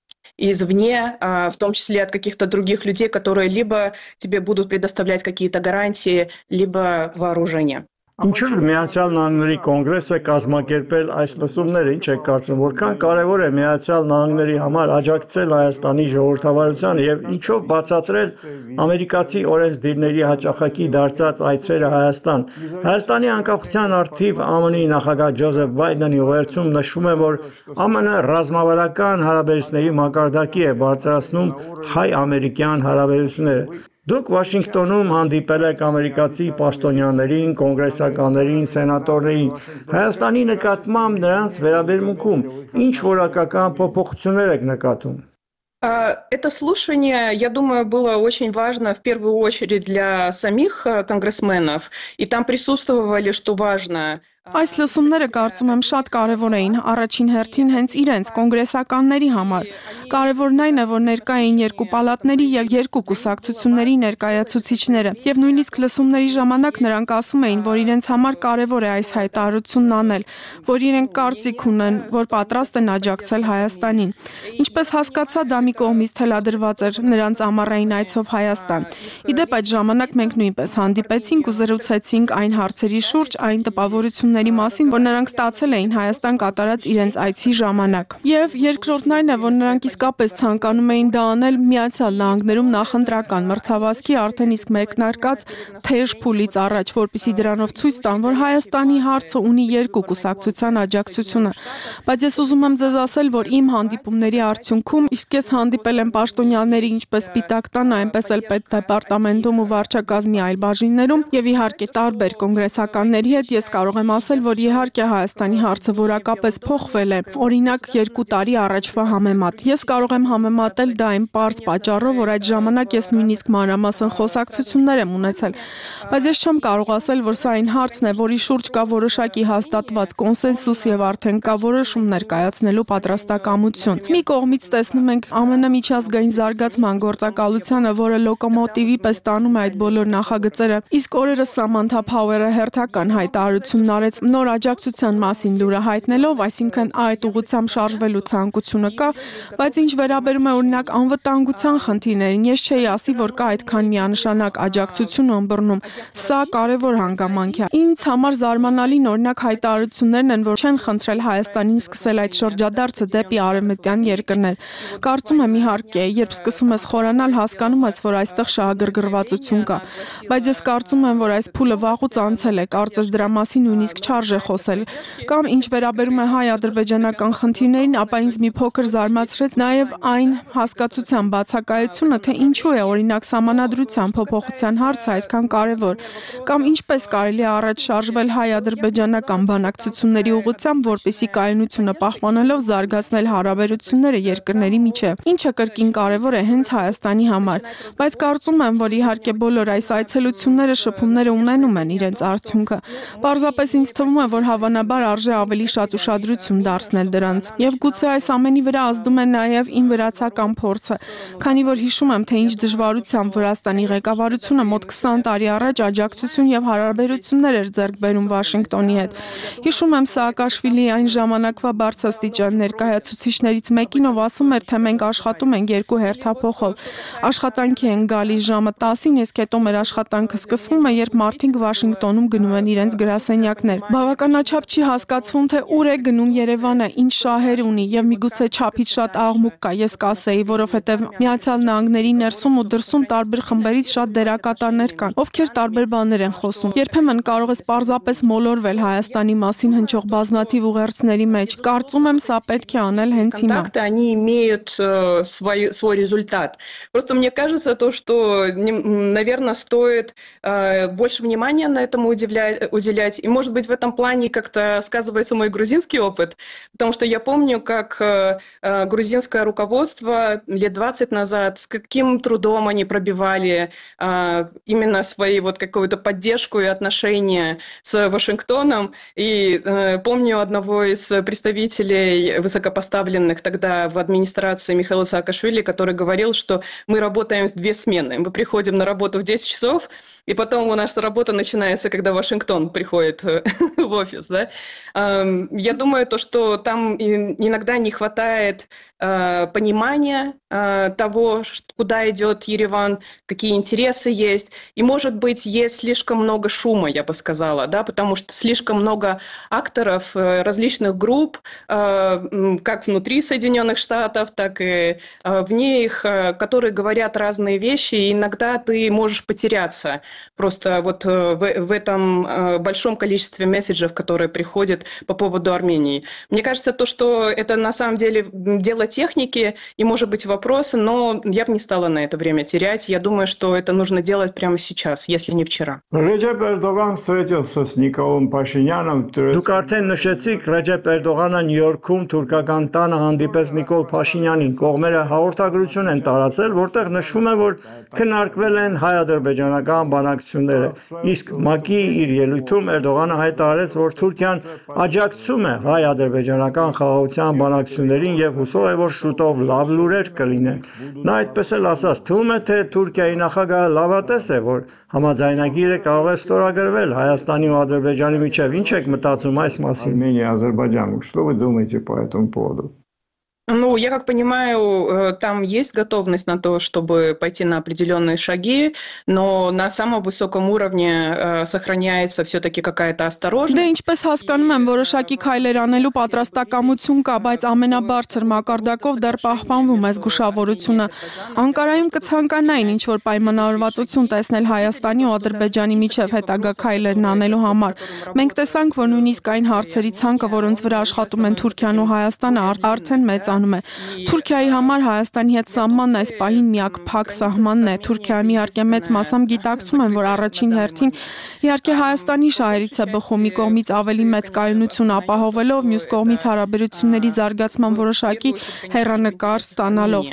извне, в том числе от каких-то других людей, которые либо тебе будут предоставлять какие-то гарантии, либо вооружение. Ինչու՞ Միացյալ Նահանգների կոնգրեսը կազմակերպել այս լսումները, ինչ եք կարծում, որքան կարևոր է Միացյալ Նահանգների համար աջակցել Հայաստանի ժողովրդավարությանը եւ ինչով բացատրել ամերիկացի օրենսդիրների հաճախակի դարձած այցերը Հայաստան։ Հայաստանի անկախության առթիվ ԱՄՆ-ի նախագահ Ջոզեֆ Բայդենի ուղերձում նշում է, որ ԱՄՆ ռազմավարական հարաբերությունների մակարդակի է բարձրացնում հայ-ամերիկյան հարաբերությունները։ Դուք Վաշինգտոնում հանդիպել եք ամերիկացի պաշտոնյաներին, կոնգրեսականներին, սենատորներին։ Հայաստանի նկատմամբ նրանց վերաբերմունքում ինչ որակական փոփոխություններ եք նկատում։ Это слушание, я думаю, было очень важно в первую очередь для самих конгрессменов, и там присутствовали, что важно. Այս լսումները կարծում եմ շատ կարևոր էին առաջին հերթին հենց իրենց կոնգրեսականների համար։ Կարևորն այն է, որ ներկա էին երկու պալատների եւ երկու կուսակցությունների ներկայացուցիչները, եւ նույնիսկ լսումների ժամանակ նրանք ասում էին, որ իրենց համար կարևոր է այս հայտարարությունն անել, որ իրենք կարծիք ունեն, որ պատրաստ են աջակցել Հայաստանին։ Ինչպես հասկացա, դա մի կողմից թելադրված էր նրանց ամառային այցով Հայաստան։ Իդեպ այդ ժամանակ մենք նույնպես հանդիպեցինք ու զրուցեցինք այն հարցերի շուրջ, այն տպավորությունների հաջողությունների մասին, որ նրանք ստացել էին Հայաստան կատարած իրենց այցի ժամանակ։ Եվ երկրորդն այն է, որ նրանք իսկապես ցանկանում էին դա անել Միացյալ Նահանգներում նախընտրական մրցավազքի արդեն իսկ մեկնարկած թեժ փուլից առաջ, որպեսզի դրանով ցույց տան, որ Հայաստանի հարցը ունի երկու կուսակցության աջակցությունը։ Բայց ես ուզում եմ ձեզ ասել, որ իմ հանդիպումների արդյունքում իսկ ես հանդիպել եմ պաշտոնյաների ինչպես Սպիտակ տանը, այնպես էլ պետդեպարտամենտում ու վարչակազմի այլ բաժիններում եւ իհարկե տարբեր կոնգրեսականների հետ ես կարող եմ ասել, որ իհարկե Հայաստանի հարցը որակապես փոխվել է, օրինակ երկու տարի առաջվա համեմատ։ Ես կարող եմ համեմատել դա այն պարզ պատճառով, որ այդ ժամանակ ես նույնիսկ մանրամասն խոսակցություններ եմ ունեցել, բայց ես չեմ կարող ասել, որ սա այն հարցն է, որի շուրջ կա որոշակի հաստատված կոնսենսուս եւ արդեն կա որոշումներ կայացնելու պատրաստակամություն։ Մի կողմից տեսնում ենք ԱՄՆ միջազգային զարգացման գործակալությանը, որը լոկոմոտիվի պես տանում է այդ բոլոր նախագծերը, իսկ օրերս Սամանթա Փաուերը հերթական հայտարարությունն արեց նոր աջակցության մասին լուրը հայտնելով, այսինքն այդ ուղղությամբ շարժվելու ցանկությունը կա, բայց ինչ վերաբերում է օրինակ անվտանգության խնդիրներին, ես չէի ասի, որ կա այդքան միանշանակ աջակցություն ըմբռնում։ Սա կարևոր հանգամանք է։ Ինձ համար զարմանալին օրինակ հայտարարություններն են, որ չեն խնդրել Հայաստանին սկսել այդ շրջադարձը դեպի արևմտյան երկրներ։ Կարծում եմ իհարկե, երբ սկսում ես խորանալ, հասկանում ես, որ այստեղ շահագրգռվածություն կա, բայց ես կարծում եմ, որ այս փուլը վաղուց անցել է, կարծես դրա մասին նույնիսկ չարժե խոսել։ Կամ ինչ վերաբերում է հայ-ադրբեջանական խնդիրներին, ապա ինձ մի փոքր զարմացրեց նաև այն հասկացության բացակայությունը, թե ինչու է օրինակ սահմանադրության փոփոխության հարցը այդքան կարևոր, կամ ինչպես կարելի է առաջ շարժվել հայ-ադրբեջանական բանակցությունների ուղղությամբ, որպեսզի կայունությունը պահպանելով զարգացնել հարաբերությունները երկրների միջև, ինչը կրկին կարևոր է հենց Հայաստանի համար, բայց կարծում եմ, որ իհարկե բոլոր այս այցելությունները, շփումները ունենում են իրենց արդյունքը։ Պարզապես ինձ թվում է, որ հավանաբար արժե ավելի շատ ուշադրություն դարձնել դրանց։ Եվ գուցե այս ամենի վրա ազդում է նաև իմ վրացական փորձը, քանի որ հիշում եմ, թե ինչ դժվարությամբ Վրաստանի ղեկավարությունը մոտ քսան տարի առաջ աջակցություն եւ հարաբերություններ էր ձեռք բերում Վաշինգտոնի հետ։ Հիշում եմ Սաակաշվիլիի այն ժամանակվա բարձրաստիճան ներկայացուցիչներից մեկին, ով ասում էր, թե մենք աշխատում ենք երկու հերթափոխով։ Աշխատանքի են գալիս ժամը տասին, իսկ հետո մեր աշխատանքը սկսվում է, երբ մարդիկ Վաշինգտոնում գնում են իրենց գրասենյակներ։ Բավականաչափ չի հասկացվում, թե ուր է գնում Երևանը, ինչ շահեր ունի եւ միգուցե չափից շատ աղմուկ կա, ես կասեի, որովհետեւ Միացյալ Նահանգների ներսում ու դրսում տարբեր խմբերից շատ դերակատարներ կան, ովքեր տարբեր баներ են խոսում։ Երբեմն կարող ես պարզապես մոլորվել Հայաստանի մասին հնչող բազմաթիվ ուղերձների մեջ։ Կարծում եմ սա պետք է аնել հենց հիմա։ Они имеют свой свой результат. Просто мне кажется то, что, наверное, стоит больше внимания на этому уделять. И, может быть, в этом плане как-то сказывается мой грузинский опыт, потому что я помню, как грузинское руководство лет двадцать назад, с каким трудом они пробивали именно свои вот какую-то поддержку и отношения с Вашингтоном. И помню одного из представителей высокопоставленных тогда в администрации Михаила Саакашвили, который говорил, что мы работаем в две смены. Мы приходим на работу в десять часов, и потом у нас работа начинается, когда Вашингтон приходит в офис. Да? Я думаю, то, что там иногда не хватает понимания того, куда идет Ереван, какие интересы есть. И, может быть, есть слишком много шума, я бы сказала, да? Потому что слишком много акторов различных групп, как внутри Соединенных Штатов, так и вне их, которые говорят разные вещи, и иногда ты можешь потеряться просто вот в, в этом большом количестве месседжев, которые приходят по поводу Армении. Мне кажется, то, что это на самом деле дело техники и, может быть, вопросы, но я бы не стала на это время терять. Я думаю, что это нужно делать прямо сейчас, если не вчера. Ռեջեփ Էրդողան վստահեցի с Նիկոլ Փաշինյանը։ Դուք արդեն նշեցիք, Ռեջեփ Էրդողանը Նյու-Յորքում թուրքական տանը հանդիպեց Նիկոլ Փաշինյանին։ Կողմերը հաղորդագրություն են տարածել, որտեղ նշվում է, որ քննարկվել են հայ-ադրբեջանական բանակցությունները։ Իսկ ՄԱԿ-ի իր ելույթում Էրդողանը հայտարարեց, որ Թուրքիան աջակցում է հայ-ադրբեջանական խաղաղության բանակցություններին եւ հուսով է, որ շուտով լավ լուրեր կլինեն։ Նա այդպես էլ ասաց, թվում է, թե Թուրքիայի նախագահը լավատես է, որ համաձայնագիրը կարող է ստորագրվել Հայաստանի ու Ադրբեջանի միջև։ Ինչ եք մտածում այս մասին։ Армения, Азербайджан. Что вы думаете по этому поводу? Ну, я как понимаю, там есть готовность на то, чтобы пойти на определенные шаги, но на самом высоком уровне сохраняется все-таки какая-то осторожность. Դե ինչպես հասկանում եմ, որոշակի քայլեր անելու պատրաստակամություն կա, բայց ամենաբարձր մակարդակով դեռ պահպանվում է զգուշավորությունը։ Անկարայում կցանկանային ինչ-որ պայմանավորվածություն տեսնել Հայաստանի ու Ադրբեջանի միջև հետագա քայլերն անելու համար։ Մենք տեսանք, որ նույնիսկ այն հարցերի ցանկը, որոնց վրա աշխատում են Թուրքիան ու Հայաստանը, արդեն մեծ Թուրքիայի համար Հայաստանի հետ սահմանն այս պահին միակ փակ սահմանն է։ Թուրքիայում իհարկե մեծ մասամբ գիտակցում են, որ առաջին հերթին իհարկե Հայաստանի շահերից է բխում, մի կողմից ավելի մեծ կայունություն ապահովելով, մյուս կողմից հարաբերությունների զարգացման որոշակի հեռանկար ստանալով։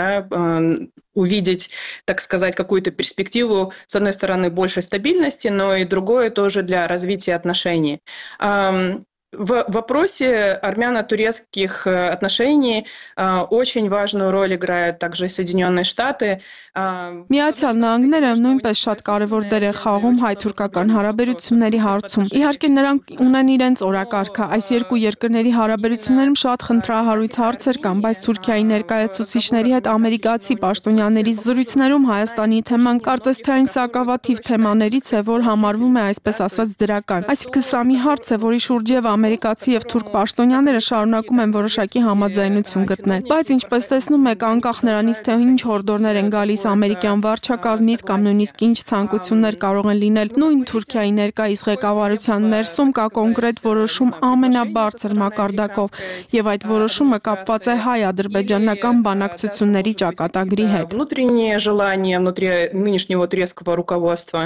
Увидеть, так сказать, какую-то перспективу, с одной стороны, большей стабильности, но и другое тоже для развития отношений. В вопросе армяно-турецких отношений очень важную роль играют также Соединенные Штаты. Միացյալ Նահանգները նույնպես շատ կարևոր դեր են խաղում հայ-թուրքական հարաբերությունների հարցում։ Իհարկե նրանք ունեն իրենց օրակարգը, այս երկու երկրների հարաբերություններում շատ խնդրահարույց հարցեր կան, բայց Թուրքիայի ներկայացուցիչների հետ ամերիկացի պաշտոնյաների զրույցներում Հայաստանի թեման կարծես թե այն սակավաթիվ թեմաներից է, որ համարվում է այսպես ասած դրական։ Այսինքն սա մի հարց է, որի շուրջև ամերիկացի եւ թուրք պաշտոնյաները շարունակում են որոշակի համաձայնություն գտնել, բայց ինչպես տեսնում եք, անկախ նրանից թե ինչ հորդորներ են գալիս ամերիկյան վարչակազմից կամ նույնիսկ ինչ ցանկություններ կարող են լինել նույն Թուրքիայի ներկայիս ղեկավարության ներսում կա կոնկրետ որոշում ամենաբարձր մակարդակով եւ այդ որոշումը կապված է հայ-ադրբեջանական բանակցությունների ճակատագրի հետ։ Внутреннее желание внутри нынешнего турецкого руководства,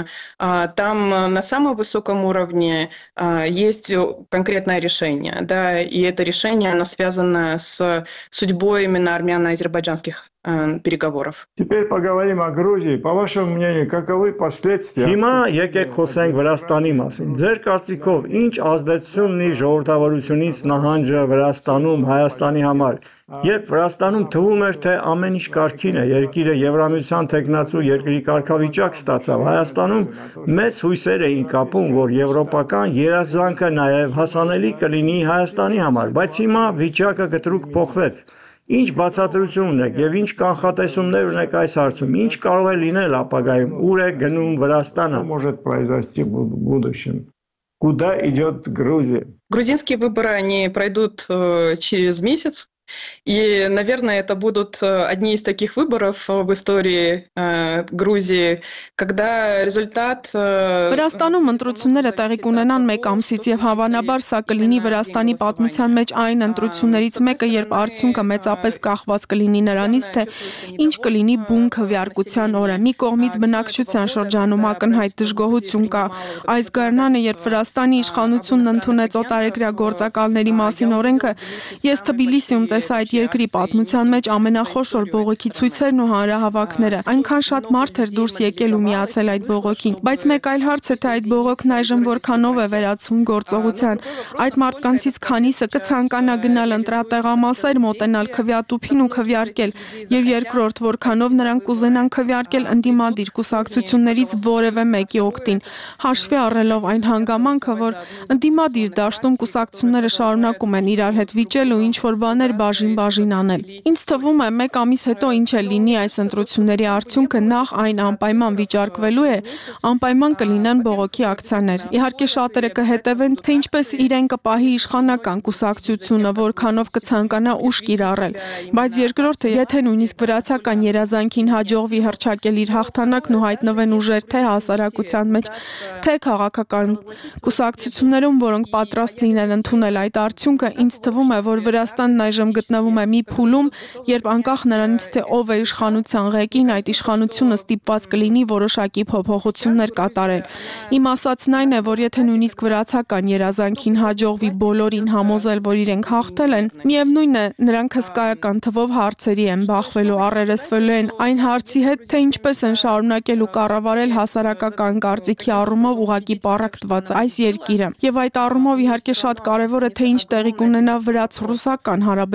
там на самом высоком уровне есть конкретное решение, да, и это решение, оно связано с судьбой именно армяно-азербайджанских переговоров. Теперь поговорим о Грузии. По вашему мнению, каковы последствия? Հիմա եկեք խոսենք Վրաստանի մասին։ Ձեր կարծիքով ինչ ազդեցություն ունի ժողովրդավարությունից նահանջը Վրաստանում Հայաստանի համար, երբ Վրաստանում թվում էր, թե ամեն ինչ կարգին է, երկիրը Եվրամիության թեկնածու երկրի կարգավիճակ ստացավ, Հայաստանում մեծ հույսեր էին կապում, որ եվրոպական երազանքը նաև հասանելի կլինի Հայաստանի համար, բայց հիմա վիճակը կտրուկ փոխվեց։ Ինչ բացատրություն ունեք եւ ինչ կանխատեսումներ ունեք այս հարցում, ինչ կարող է լինել ապագայում, ուր է գնում Վրաստանը? Может произойти в будущем. Куда идет Грузия? Грузинские выборы, они пройдут через месяц. И, наверное, это будут одни из таких выборов в истории э, Грузии, когда результат... Վրաստանում ընտրությունները տեղի կունենան մեկ ամսից եւ հավանաբար սա կլինի Վրաստանի պատմության մեջ այն ընտրություններից մեկը, երբ արդյունքը մեծապես կախված կլինի նրանից, թե ինչ կլինի բուն քվեարկության օրը։ Մի կողմից բնակչության շրջանում ակնհայտ դժգոհություն կա։ Այս գարնանը, երբ Վրաստանի իշխանությունն ընդունեց օտարերկրյա գործակալների մասին օրենքը, ես Թբիլիսիում տեսա այդ երկրի պատմության մեջ ամենախոշոր բողոքի ցույցերն ու հանրահավաքները։ Այնքան շատ մարդ էր դուրս եկել ու միացել այդ բողոքին, բայց մեկ այլ հարց է, թե այդ բողոքն այժմ որքանով է վերածվում գործողության։ Այդ մարդկանցից քանիսը կցանկանա գնալ ընտրատեղամասեր, մոտենալ քվեատուփին ու քվեարկել, եւ երկրորդ, որքանով նրանք կուզենան քվեարկել ընդդիմադիր կուսակցություններից որևէ մեկի օգտին, հաշվի առնելով այն հանգամանքը, որ ընդդիմադիր դաշտում կուսակցությունները շարունակում են իրար հետ վիճել ու ինչ որ բաներ բաժին-բաժին անել։ Ինձ թվում է մեկ ամիս հետո ինչ է լինի այս ընտրությունների արդյունքը, նախ այն անպայման վիճարկվելու է, անպայման կլինեն բողոքի ակցիաներ։ Իհարկե շատերը կհետևեն, թե ինչպես իրեն կպահի իշխանական կուսակցությունը, որքանով կցանկանա ուժ կիրառել։ Բայց երկրորդը, եթե նույնիսկ վրացական երազանքին հաջողվի հռչակել իր հաղթանակն ու հայտնվեն ուժեր թե հասարակության մեջ, թե քաղաքական կուսակցություններում, որոնք պատրաստ լինեն ընդունել այդ արդյունքը, ինձ թվում է, որ Վրաստանն այժմ գտնվում է մի փուլում, երբ անկախ նրանից, թե ով է իշխանության ղեկին, այդ իշխանությունը ստիպված կլինի որոշակի փոփոխություններ կատարել։ Իմ ասածն այն է, որ եթե նույնիսկ վրացական երազանքին հաջողվի բոլորին համոզել, որ իրենք հաղթել են, միևնույն է, նրանք հսկայական թվով հարցերի են բախվելու, առերեսվելու են այն հարցի հետ, թե ինչպես են շարունակելու կառավարել հասարակական կարծիքի առումով ուղղակի պառակտված այս երկիրը։ Եվ այդ առումով իհարկե շատ կարևոր է, թե ինչ տեղի կունենա վրաց-ռուսական հարաբերությունները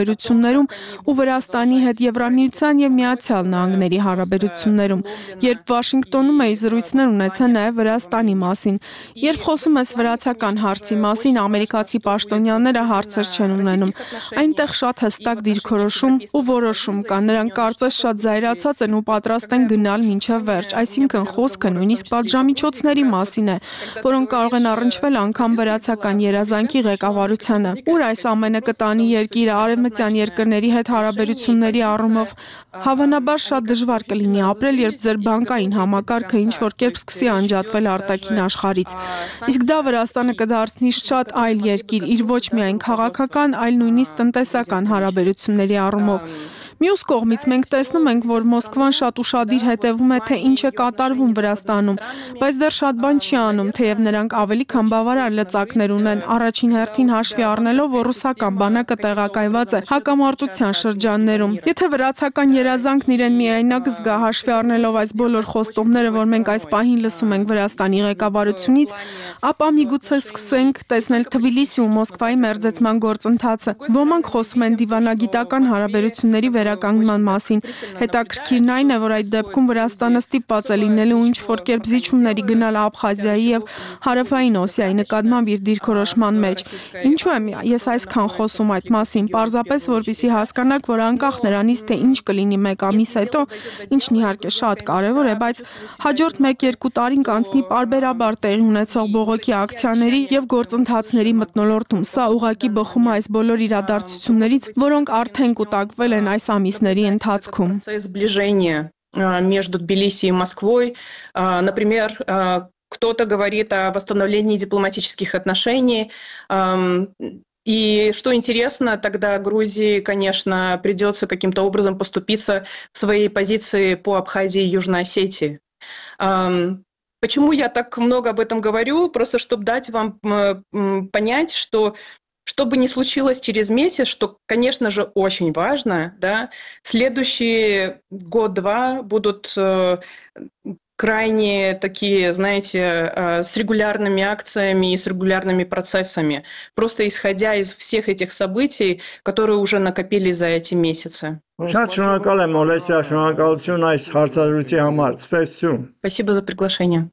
հարաբերություններում ու Վրաստանի հետ Եվրամիության եւ Միացյալ Նահանգների հարաբերություններում, երբ Վաշինգտոնում էի զրույցներ ունեցել նաեւ Վրաստանի մասին։ Երբ խոսում ես վրացական հարցի մասին, ամերիկացի պաշտոնյաները հարցեր չեն ունենում։ Այնտեղ շատ հստակ դիրքորոշում ու որոշում կա։ Նրանք կարծես շատ զայրացած են ու պատրաստ են գնալ մինչև վերջ, այսինքն խոսքը նույնիսկ պատժամիջոցների մասին է, որոնք կարող են առնչվել անգամ վրացական երազանքի ղեկավարությանը։ Ուր այս ամենը կտանի երկիրը արևմտյան երկրների հետ հարաբերությունների առումով, հավանաբար շատ դժվար կլինի ապրել, երբ ձեր բանկային համակարգը ինչ-որ կերպ սկսի անջատվել արտաքին աշխարհից։ Իսկ դա Վրաստանը կդարձնի շատ այլ երկիր, իր ոչ միայն քաղաքական, այլ նույնիսկ տնտեսական հարաբերությունների առումով։ Մյուս կողմից մենք տեսնում ենք, որ Մոսկվան շատ ուշադիր հետևում է, թե ինչ է կատարվում Վրաստանում, բայց դեռ շատ բան չի անում, թեև նրանք ավելի քան բավարար լծակներ ունեն, առաջին հերթին հաշվի առնելով, որ ռուսական բանակը տեղակայված է հակամարտության շրջաններում։ Եթե վրացական երազանքն իրեն միայնակ զգա, հաշվի առնելով այս բոլոր խոստումները, որ մենք այս պահին լսում ենք Վրաստանի ղեկավարությունից, ապա միգուցե սկսենք տեսնել Թբիլիսի ու Մոսկվայի մերձեցման գործընթացը։ Ոմանք խոսում են դիվանագիտական հարաբերությունների վերականգնման մասին։ Հետաքրքիրն այն է, որ այդ դեպքում Վրաստանը ստիպված է լինելու ինչ-որ կերպ զիջումների գնալ Աբխազիայի եւ Հարավային Օսիայի նկատմամբ իր դիրքորոշման մեջ։ Ինչու եմ ես այսքան խոսում այդ մասին, պարզապես որպեսզի հասկանաք, որ անկախ նրանից, թե ինչ կլինի մեկ ամիս հետո, ինչն իհարկե շատ կարևոր է, բայց հաջորդ մեկ-երկու տարին կանցնի պարբերաբար տեղի ունեցող բողոքի ակցիաների եւ գործընթացների մթնոլորտում։ Սա ուղղակի բխում է այս բոլոր իրադարձություններից, որոնք արդեն կուտակվել են այս ամիսների ընթացքում։ Между Тбилиси и Москвой, например, кто-то говорит о восстановлении дипломатических отношений. И что интересно, тогда Грузии, конечно, придется каким-то образом поступиться в своей позиции по Абхазии и Южной Осетии. Почему я так много об этом говорю? Просто чтобы дать вам понять, что что бы ни случилось через месяц, что, конечно же, очень важно, да, следующий год-два будут э, крайне такие, знаете, э, с регулярными акциями и с регулярными процессами, просто исходя из всех этих событий, которые уже накопились за эти месяцы. Շատ շնորհակալ եմ, Օլեսիա, շնորհակալություն այս հարցազրույցի համար։ Ցտեսություն։ Спасибо за приглашение.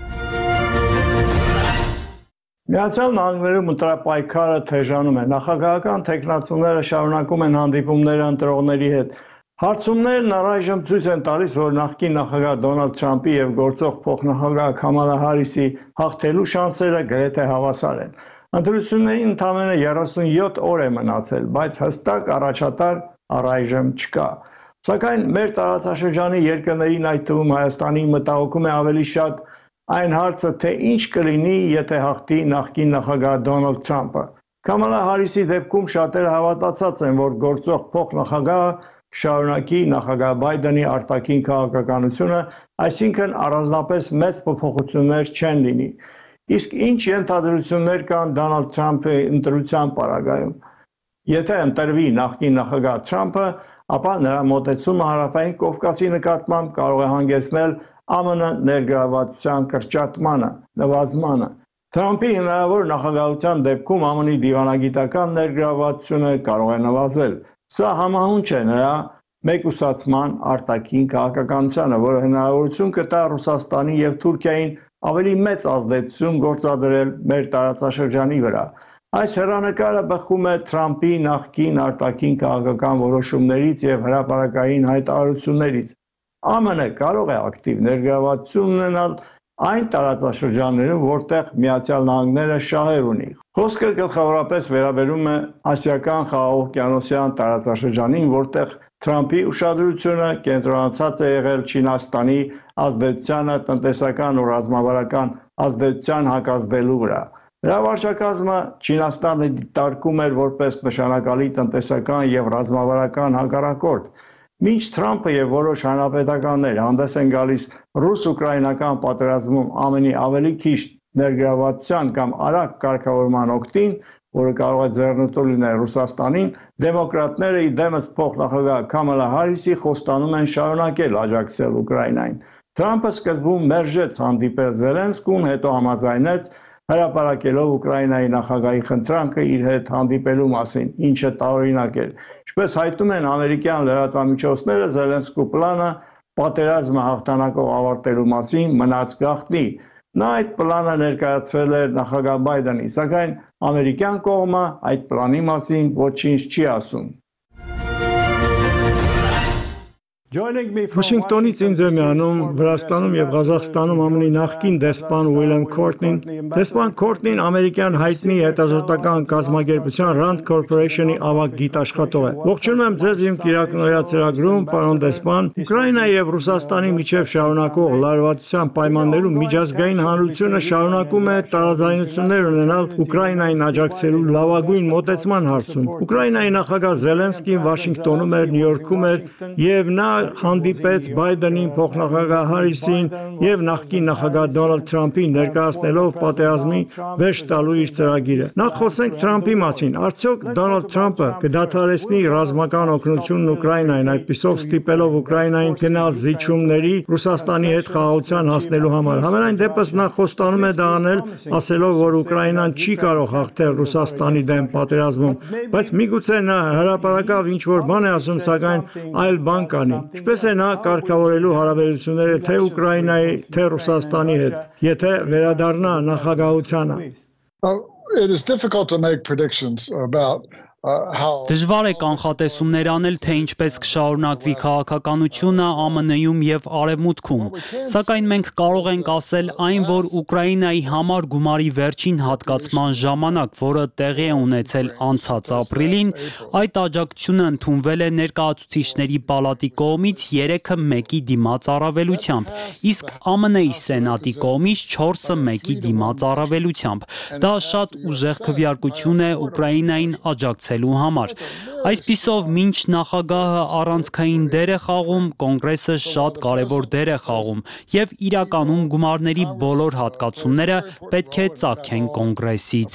Միացյալ Նահանգներում ընտրապայքարը թեժանում է։ Նախագահական տեխնացուները շարունակում են հանդիպումները ընտրողների հետ։ Հարցումներն առայժմ ցույց են տալիս, որ նախկին նախագահ Դոնալդ Թրամփի եւ գործող փոխնախագահ Քամալա Հարիսի հաղթելու շանսերը գրեթե հավասար են։ Ընտրություններին ընդամենը երեսունյոթ օր է մնացել, բայց հստակ առաջատար առայժմ չկա։ Սակայն մեր տարածաշրջանի երկրներին, այդ թվում Հայաստանի, մտահոգում է ավելի շատ այն հարցը, թե ինչ կլինի, եթե հաղթի նախկին նախագահ Դոնալդ Թրամփը։ Քամալա Հարիսի դեպքում շատերը հավատացած են, որ գործող փոխնախագահը շարունակի նախագահ Բայդենի արտաքին քաղաքականությունը, այսինքն առանձնապես մեծ փոփոխություններ չեն լինի։ Իսկ ինչ ենթադրություններ կան Դոնալդ Թրամփի ընտրության պարագայում։ Եթե ընտրվի նախկին նախագահ Թրամփը, ապա նրա մոտեցումը Հարավային Կովկասի նկատմամբ կարող է հանգեցնել ԱՄՆ ներգրավվածության կրճատմանը, նվազմանը։ Թրամփի հնարավոր նախագահության դեպքում ԱՄՆ-ի դիվանագիտական ներգրավվածությունը կարող է նվազել։ Սա համահունչ է նրա մեկուսացման արտաքին քաղաքականությանը, որը հնարավորություն կտա Ռուսաստանի եւ Թուրքիային ավելի մեծ ազդեցություն գործադրել մեր տարածաշրջանի վրա։ Այս հեռանկարը բխում է Թրամփի նախկին արտաքին քաղաքական որոշումներից եւ հրապարակային հայտարարություններից։ ԱՄՆ կարող է ակտիվ ներգրավվածություն ունենալ այն տարածաշրջաններում, որտեղ Միացյալ Նահանգները շահեր ունի։ Խոսքը գլխավորապես վերաբերում է ասիական խաղաղօվկիանոսյան տարածաշրջանին, որտեղ Թրամփի ուշադրությունը կենտրոնացած է եղել Չինաստանի ազդեցությանը տնտեսական ու ռազմավարական ազդեցության հակազդելու վրա։ Նրա վարչակազմը Չինաստանը դիտարկում էր որպես նշանակալի տնտեսական եւ ռազմավարական հակառակորդ։ Մինչ Թրամփը եւ որոշ հանրապետականներ հանդես են գալիս ռուս-ուկրաինական պատերազմում ԱՄՆ-ի ավելի քիչ ներգրավվածության կամ արագ կարգավորման օգտին, որը կարող է ձեռնտու լինել Ռուսաստանին, դեմոկրատները ի դեմս փոխնախագահ Քամալա Հարիսի խոստանում են շարունակել աջակցել Ուկրաինային։ Թրամփը սկզբում մերժեց հանդիպել Զելենսկուն, հետո համաձայնեց հրապարակելով Ուկրաինայի նախագահի խնդրանքը իր հետ հանդիպելու մասին, ինչը տարօրինակ էր։ Ինչպես հայտնում են ամերիկյան լրատվամիջոցները, Զելենսկու պլանը պատերազմը հաղթանակով ավարտելու մասին մնաց գաղտնի։ Նա այդ պլանը ներկայացրել էր նախագահ Բայդենի, սակայն ամերիկյան կողմը այդ պլանի մասին ոչինչ չի ասում։ Վաշինգտոնից ինձ է միանում Վրաստանում եւ Ղազախստանում ԱՄՆ-ի նախկին դեսպան Ուիլյամ Քորտնին։ Դեսպան Քորտնին ամերիկյան հայտնի հետազոտական կազմակերպության Rand Corporation-ի ավագ գիտաշխատող է։ Ողջունում եմ ձեզ իմ կիրակնօրյա ծրագրում, պարոն դեսպան։ Ուկրաինայի եւ Ռուսաստանի միջև շարունակող լարվածության պայմաններում միջազգային հանրությունը շարունակում է տարաձայնություններ ունենալ Ուկրաինային աջակցելու լավագույն մոտեցման հարցում։ Ուկրաինայի նախագահ Զելենսկին Վաշինգտոնում էր, Նյու Յորքում էր եւ նա հանդիպեց Բայդենին, փոխնախագահ Հարիսին եւ նախկին նախագահ Դոնալդ Թրամփին ներկայացնելով պատերազմի վերջ տալու իր ծրագիրը։ Նախ խոսենք Թրամփի մասին։ Արդյոք Դոնալդ Թրամփը կդադարեցնի ռազմական օգնությունն Ուկրաինային, այդպիսով ստիպելով Ուկրաինային գնալ զիջումների Ռուսաստանի հետ խաղաղության հասնելու համար։ Համենայն դեպս նա խոստանում է դա անել, ասելով, որ Ուկրաինան չի կարող հաղթել Ռուսաստանի դեմ պատերազմում, բայց միգուցե նա հրապարակավ ինչ որ բան է ասում, սակայն այլ բան կանի։ Ինչպես է նա կարգավորելու հարաբերությունները թե Ուկրաինայի, թե Ռուսաստանի հետ, եթե վերադառնա նախագահությանը։ It is difficult to make predictions about Դժվար է կանխատեսումներ անել, թե ինչպես կշարունակվի քաղաքականությունը ԱՄՆ -ում եւ Արևմուտքում, սակայն մենք կարող ենք ասել այն, որ Ուկրաինայի համար գումարի վերջին հատկացման ժամանակ, որը տեղի է ունեցել անցած ապրիլին, այդ աջակցությունը ընդունվել է ներկայացուցիչների պալատի կողմից երեքը մեկի դիմաց առավելությամբ, իսկ ԱՄՆ-ի սենատի կողմից չորսը մեկի դիմաց առավելությամբ։ Դա շատ ուժեղ քվեարկություն է Ուկրաինային աջակցել համար։ Այսպիսով, մինչ նախագահը առանցքային դեր է խաղում, կոնգրեսը շատ կարևոր դեր է խաղում եւ իրականում գումարների բոլոր հատկացումները պետք է ծագեն կոնգրեսից։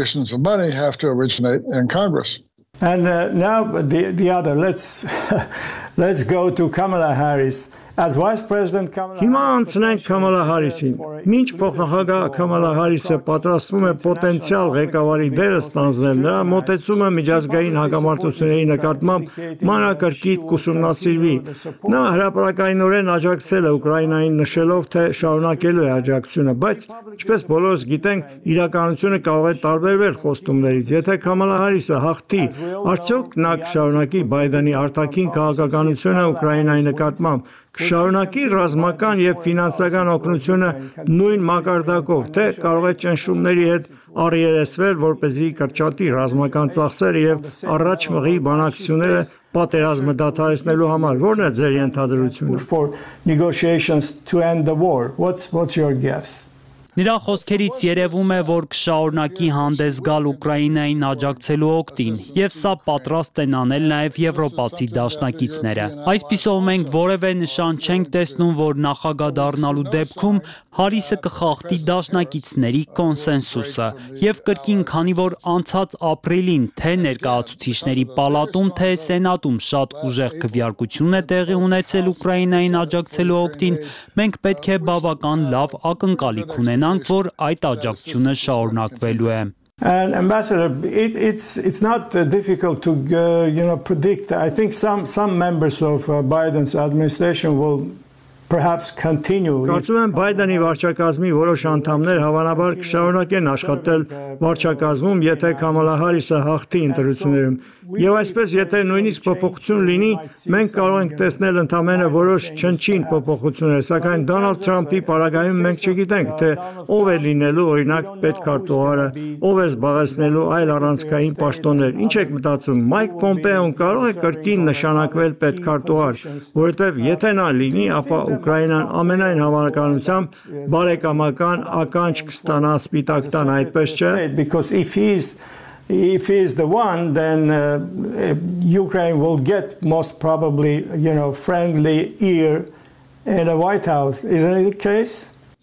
And uh, now the the other let's let's go to Kamala Harris. As Vice President Kamala Հիմա անցնենք Kamala Harris-ին։ Մինչ փոխնախագահ Kamala Harris-ը պատրաստվում է պոտենցիալ ղեկավարի դերը ստանձնել, նրա մոտեցումը միջազգային հակամարտությունների նկատմամբ մանրակրկիտ կուսումնասիրվի։ Նա հրապարակայնորեն աջակցել է Ուկրաինային, նշելով, թե շարունակելու է աջակցությունը, բայց ինչպես բոլորս գիտենք, իրականությունը կարող է տարբերվել խոստումներից։ Եթե Kamala Harris-ը հաղթի, արդյոք նա կշարունակի Բայդենի արտաքին քաղաքականությունը Ուկրաինայի նկատմամբ, կշարունակի ռազմական եւ ֆինանսական օգնությունը նույն մակարդակով, թե կարող է ճնշումների հետ առերեսվել, որպեսզի կրճատի ռազմական ծախսերը եւ առաջ մղի բանակցությունները պատերազմը դադարեցնելու համար։ Որն է ձեր ենթադրությունը? Նրա խոսքերից երևում է, որ կշարունակի հանդես գալ Ուկրաինային աջակցելու օգտին, եւ սա պատրաստ են անել նաեւ եվրոպացի դաշնակիցները։ Այսպիսով մենք որևէ նշան չենք տեսնում, որ նախագահ դառնալու դեպքում Հարիսը կխախտի դաշնակիցների կոնսենսուսը եւ կրկին, քանի որ անցած ապրիլին թե ներկայացուցիչների պալատում, թե սենատում շատ ուժեղ քվեարկություն է տեղի ունեցել Ուկրաինային աջակցելու օգտին, մենք պետք է բավական լավ ակնկալիք ունենանք, որ այդ աջակցությունը շարունակվելու է։ And Ambassador, it, it's it's not uh, difficult to uh, you know predict. I think some some members of uh, Biden's administration will perhaps continue. Կարծում եմ Բայդենի վարչակազմի որոշ անդամներ հավանաբար կշարունակեն աշխատել վարչակազմում, եթե Kamala Harris-ը հաղթի ընտրություններում։ Եվ այսպես, եթե նույնիսկ փոփոխություն լինի, մենք կարող ենք տեսնել ընդամենը որոշ չնչին փոփոխություններ, սակայն Դոնալդ Թրամփի պարագայում մենք չգիտենք, թե ով է լինելու օրինակ պետքարտուղարը, ով է զբաղեցնելու այլ առանցքային պաշտոններ։ Ինչ եք մտածում, Մայք Պոմպեոն կարող է կրկին նշանակվել պետքարտուղար, որովհետև եթե նա լինի, ապա Ուկրաինան ամենայն հավանականությամբ բարեկամական ականջ կստանա Սպիտակ տան, այդպես չէ։ Because if he is if he is the one, then uh, Ukraine will get most probably, you know, friendly ear in the White House. Isn't it the case?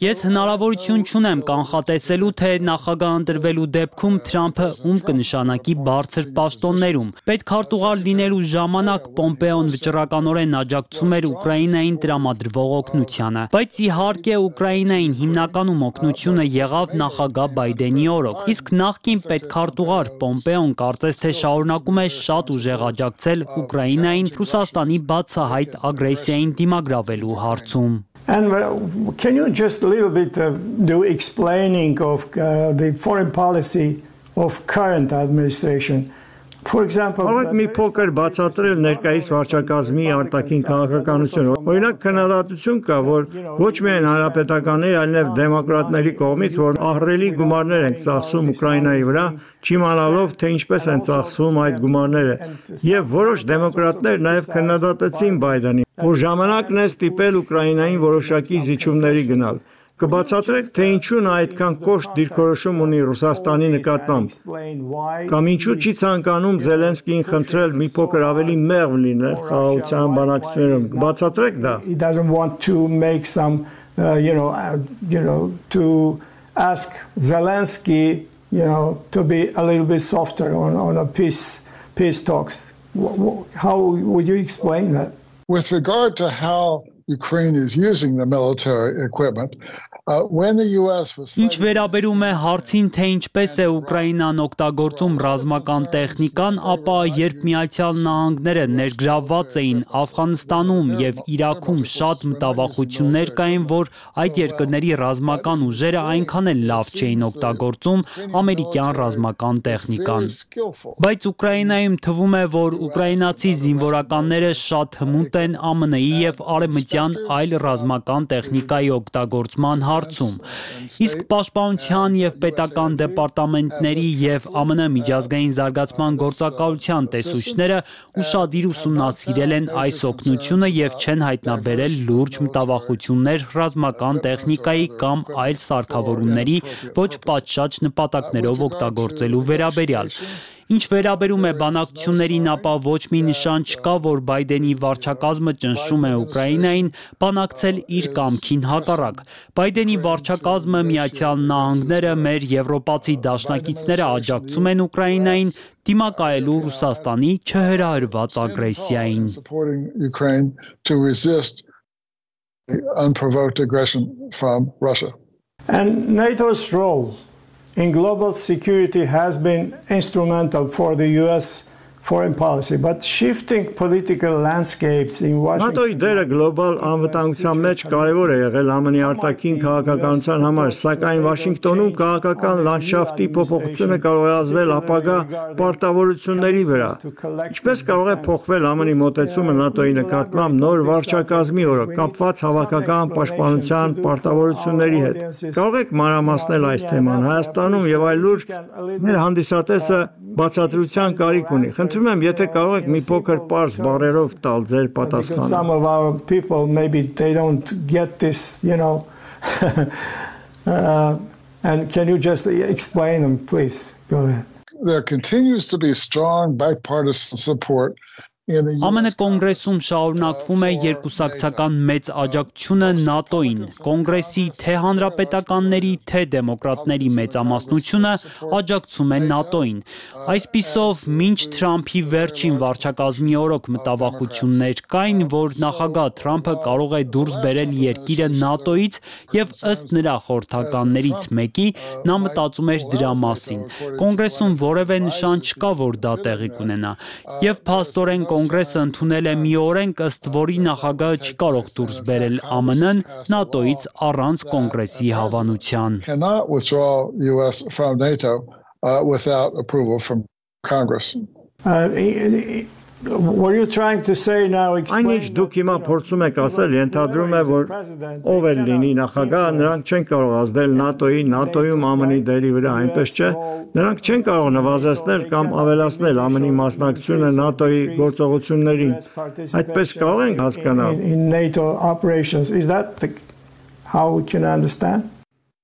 Ես հնարավորություն չունեմ կանխատեսելու, թե նախագահ ընտրվելու դեպքում Թրամփը ում կնշանակի բարձր պաշտոններում։ Պետքարտուղար լինելու ժամանակ Պոմպեոն վճռականորեն աջակցում էր Ուկրաինային տրամադրվող օգնությանը, բայց իհարկե Ուկրաինային հիմնականում օգնությունը եղավ նախագահ Բայդենի օրոք։ Իսկ նախկին պետքարտուղար Պոմպեոն կարծես թե շարունակում է շատ ուժեղ աջակցել Ուկրաինային Ռուսաստանի բացահայտ ագրեսիային դիմագրավելու հարցում։ And uh, can you just a little bit uh, do explaining of uh, the foreign policy of current administration? For example, Կարող եք մի փոքր բացատրել ներկայիս վարչակազմի արտաքին քաղաքականությունը։ Օրինակ քննադատություն կա, որ ոչ միայն հանրապետականների, այլև դեմոկրատների կողմից, որ ահռելի գումարներ են ծախսում Ուկրաինայի վրա, չիմանալով, թե ինչպես են ծախսվում այդ գումարները։ Եվ որոշ դեմոկրատներ նաև քննադատեցին Բայդենին, որ ժամանակն է ստիպել Ուկրաինային որոշակի զիջումների գնալ։ Կբացատրեք, թե ինչու նա այդքան կոշտ դիրքորոշում ունի Ռուսաստանի նկատմամբ, կամ ինչու չի ցանկանում Զելենսկիին խնդրել մի փոքր ավելի մեղմ լինել խաղաղության բանակցություններում։ Կբացատրեք դա։ He doesn't want to make some, uh, you know, uh, you know, to ask Zelensky, you know, to be a little bit softer on on a peace peace talks. How would you explain that? With regard to how Ukraine is using the military equipment, uh, when the U S was Ինչ վերաբերում է հարցին, թե ինչպես է Ուկրաինան օգտագործում ռազմական տեխնիկան, ապա երբ Միացյալ Նահանգները ներգրավված էին Աֆղանստանում եւ Իրաքում, շատ մտավախություններ կային, որ այդ երկրների ռազմական ուժերը այնքան էլ լավ չէին օգտագործում ամերիկյան ռազմական տեխնիկան։ Բայց Ուկրաինայում թվում է, որ ուկրաինացի զինվորականները շատ հմուտ են Α Մ Ն-ի եւ արևմտյան այլ ռազմական տեխնիկայի օգտագործման հարցում։ Իսկ պաշտպանության եւ պետական դեպարտամենտների եւ Α Մ Ն միջազգային զարգացման գործակալության տեսուչները ուշադիր ուսումնասիրել են այս օգնությունը եւ չեն հայտնաբերել լուրջ մտավախություններ ռազմական տեխնիկայի կամ այլ սարքավորումների ոչ պատշաճ նպատակներով օգտագործելու վերաբերյալ։ Ինչ վերաբերում է բանակցություններին, ապա ոչ մի նշան չկա, որ Բայդենի վարչակազմը ճնշում է Ուկրաինային բանակցել իր կամքին հակառակ։ Բայդենի վարչակազմը, Միացյալ Նահանգները, մեր եվրոպացի դաշնակիցները աջակցում են Ուկրաինային դիմակայելու Ռուսաստանի չհրահրված ագրեսիային։ Ukraine to resist unprovoked aggression from Russia. And NATO's role in global security has been instrumental for the U S foreign policy, but shifting political landscapes in Washington. ՆԱՏՕ-ի դերը գլոբալ անվտանգության մեջ կարևոր է եղել Ամն արտաքին քաղաքականության համար, սակայն Վաշինգտոնում քաղաքական լանդշաֆտի փոփոխությունը կարող է ազդել ապագա պարտավորությունների վրա։ Ինչպես կարող է փոխվել Ամնի մոտեցումը ՆԱՏՕ-ի նկատմամբ նոր վարչակազմի օրոք, կապված հավաքական պաշտպանության պարտավորությունների հետ։ Կարող եք մանրամասնել այս թեման։ Հայաստանում եւ այլուր մեր հանդիսատեսը բացատրության կարիք ունի։ Խնդրում եմ, եթե կարող եք մի փոքր պարզ բառերով տալ ձեր պատասխանը։ Some of our people maybe they don't get this, you know. uh, and can you just explain them, please? Go ahead. There continues to be strong bipartisan support. Α Մ Ն կոնգրեսում շարունակվում է երկուսակցական մեծ աջակցությունը ՆԱՏՕ-ին։ Կոնգրեսի թե հանրապետականների, թե դեմոկրատների մեծամասնությունը աջակցում է ՆԱՏՕ-ին։ Այսպիսով, մինչ Թրամփի վերջին վարչակազմի օրոք մտավախություններ կային, որ նախագահ Թրամփը կարող է դուրս բերել երկիրը ՆԱՏՕ-ից եւ ըստ նրա խորհրդականներից մեկի, նա մտածում էր դրա մասին։ Կոնգրեսում որևէ նշան չկա, որ դա տեղի կունենա։ Եվ փաստորեն Կոնգրեսը ընդունել է մի օրենք, ըստ որի նախագահը չի կարող դուրս բերել Ა Մ Ն-ն ՆԱՏՕ-ից առանց Կոնգրեսի հավանության։ Cannot withdraw U S from NATO uh, without approval from Congress. Uh, What are you trying to say now? Այն ինչ դուք հիմա փորձում եք ասել, ենթադրում է, որ ով էլ լինի նախագահ, նրանք չեն կարող ազդել ՆԱՏՕ-ի, ՆԱՏՕ-ում Ა Մ Ն-ի դերի վրա, այնպես չէ։ Նրանք չեն կարող նվազեցնել կամ ավելացնել Ა Մ Ն-ի մասնակցությունը ՆԱՏՕ-ի գործողություններին։ Այդպես կարող ենք հասկանալ։ In NATO operations, is that the, how we can understand?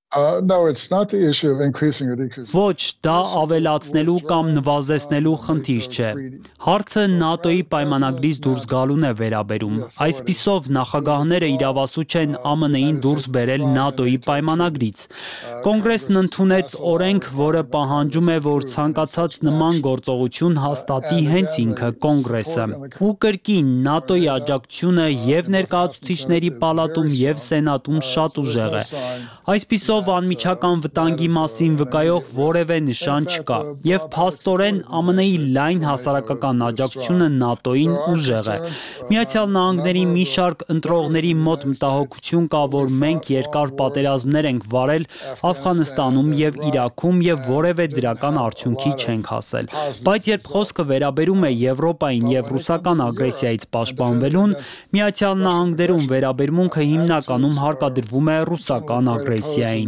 Uh, no, it's not the issue of increasing or decreasing. Ոչ, դա ավելացնելու կամ նվազեցնելու խնդիր չէ։ Հարցը ՆԱՏՕ-ի պայմանագրից դուրս գալուն է վերաբերում։ Այսպիսով նախագահները իրավասու չեն Α M N-ին դուրս բերել ՆԱՏՕ-ի պայմանագրից։ Կոնգրեսն ընդունեց օրենք, որը պահանջում է, որ ցանկացած նման գործողություն հաստատի հենց ինքը Կոնգրեսը։ Ու կրկին ՆԱՏՕ-ի աջակցությունը եւ ներկայացուցիչների պալատում եւ Սենատում շատ ուժեղ է։ Այսպիսով անմիջական վտանգի մասին վկայող որևէ նշան չկա եւ փաստորեն Α M N-ի լայն հասարակական աջակցությունը ՆԱՏՕ-ին ուժեղ է։ Միացյալ Նահանգների մի շարք ընտրողների մոտ մտահոգություն կա, որ մենք երկար պատերազմներ ենք վարել Աֆղանստանում եւ Իրաքում եւ որևէ դրական արդյունքի չենք հասել։ Բայց երբ խոսքը վերաբերում է Եվրոպային եւ ռուսական ագրեսիայից պաշտպանվելուն, Միացյալ Նահանգներում վերաբերմունքը հիմնականում հարկադրվում է ռուսական ագրեսիային։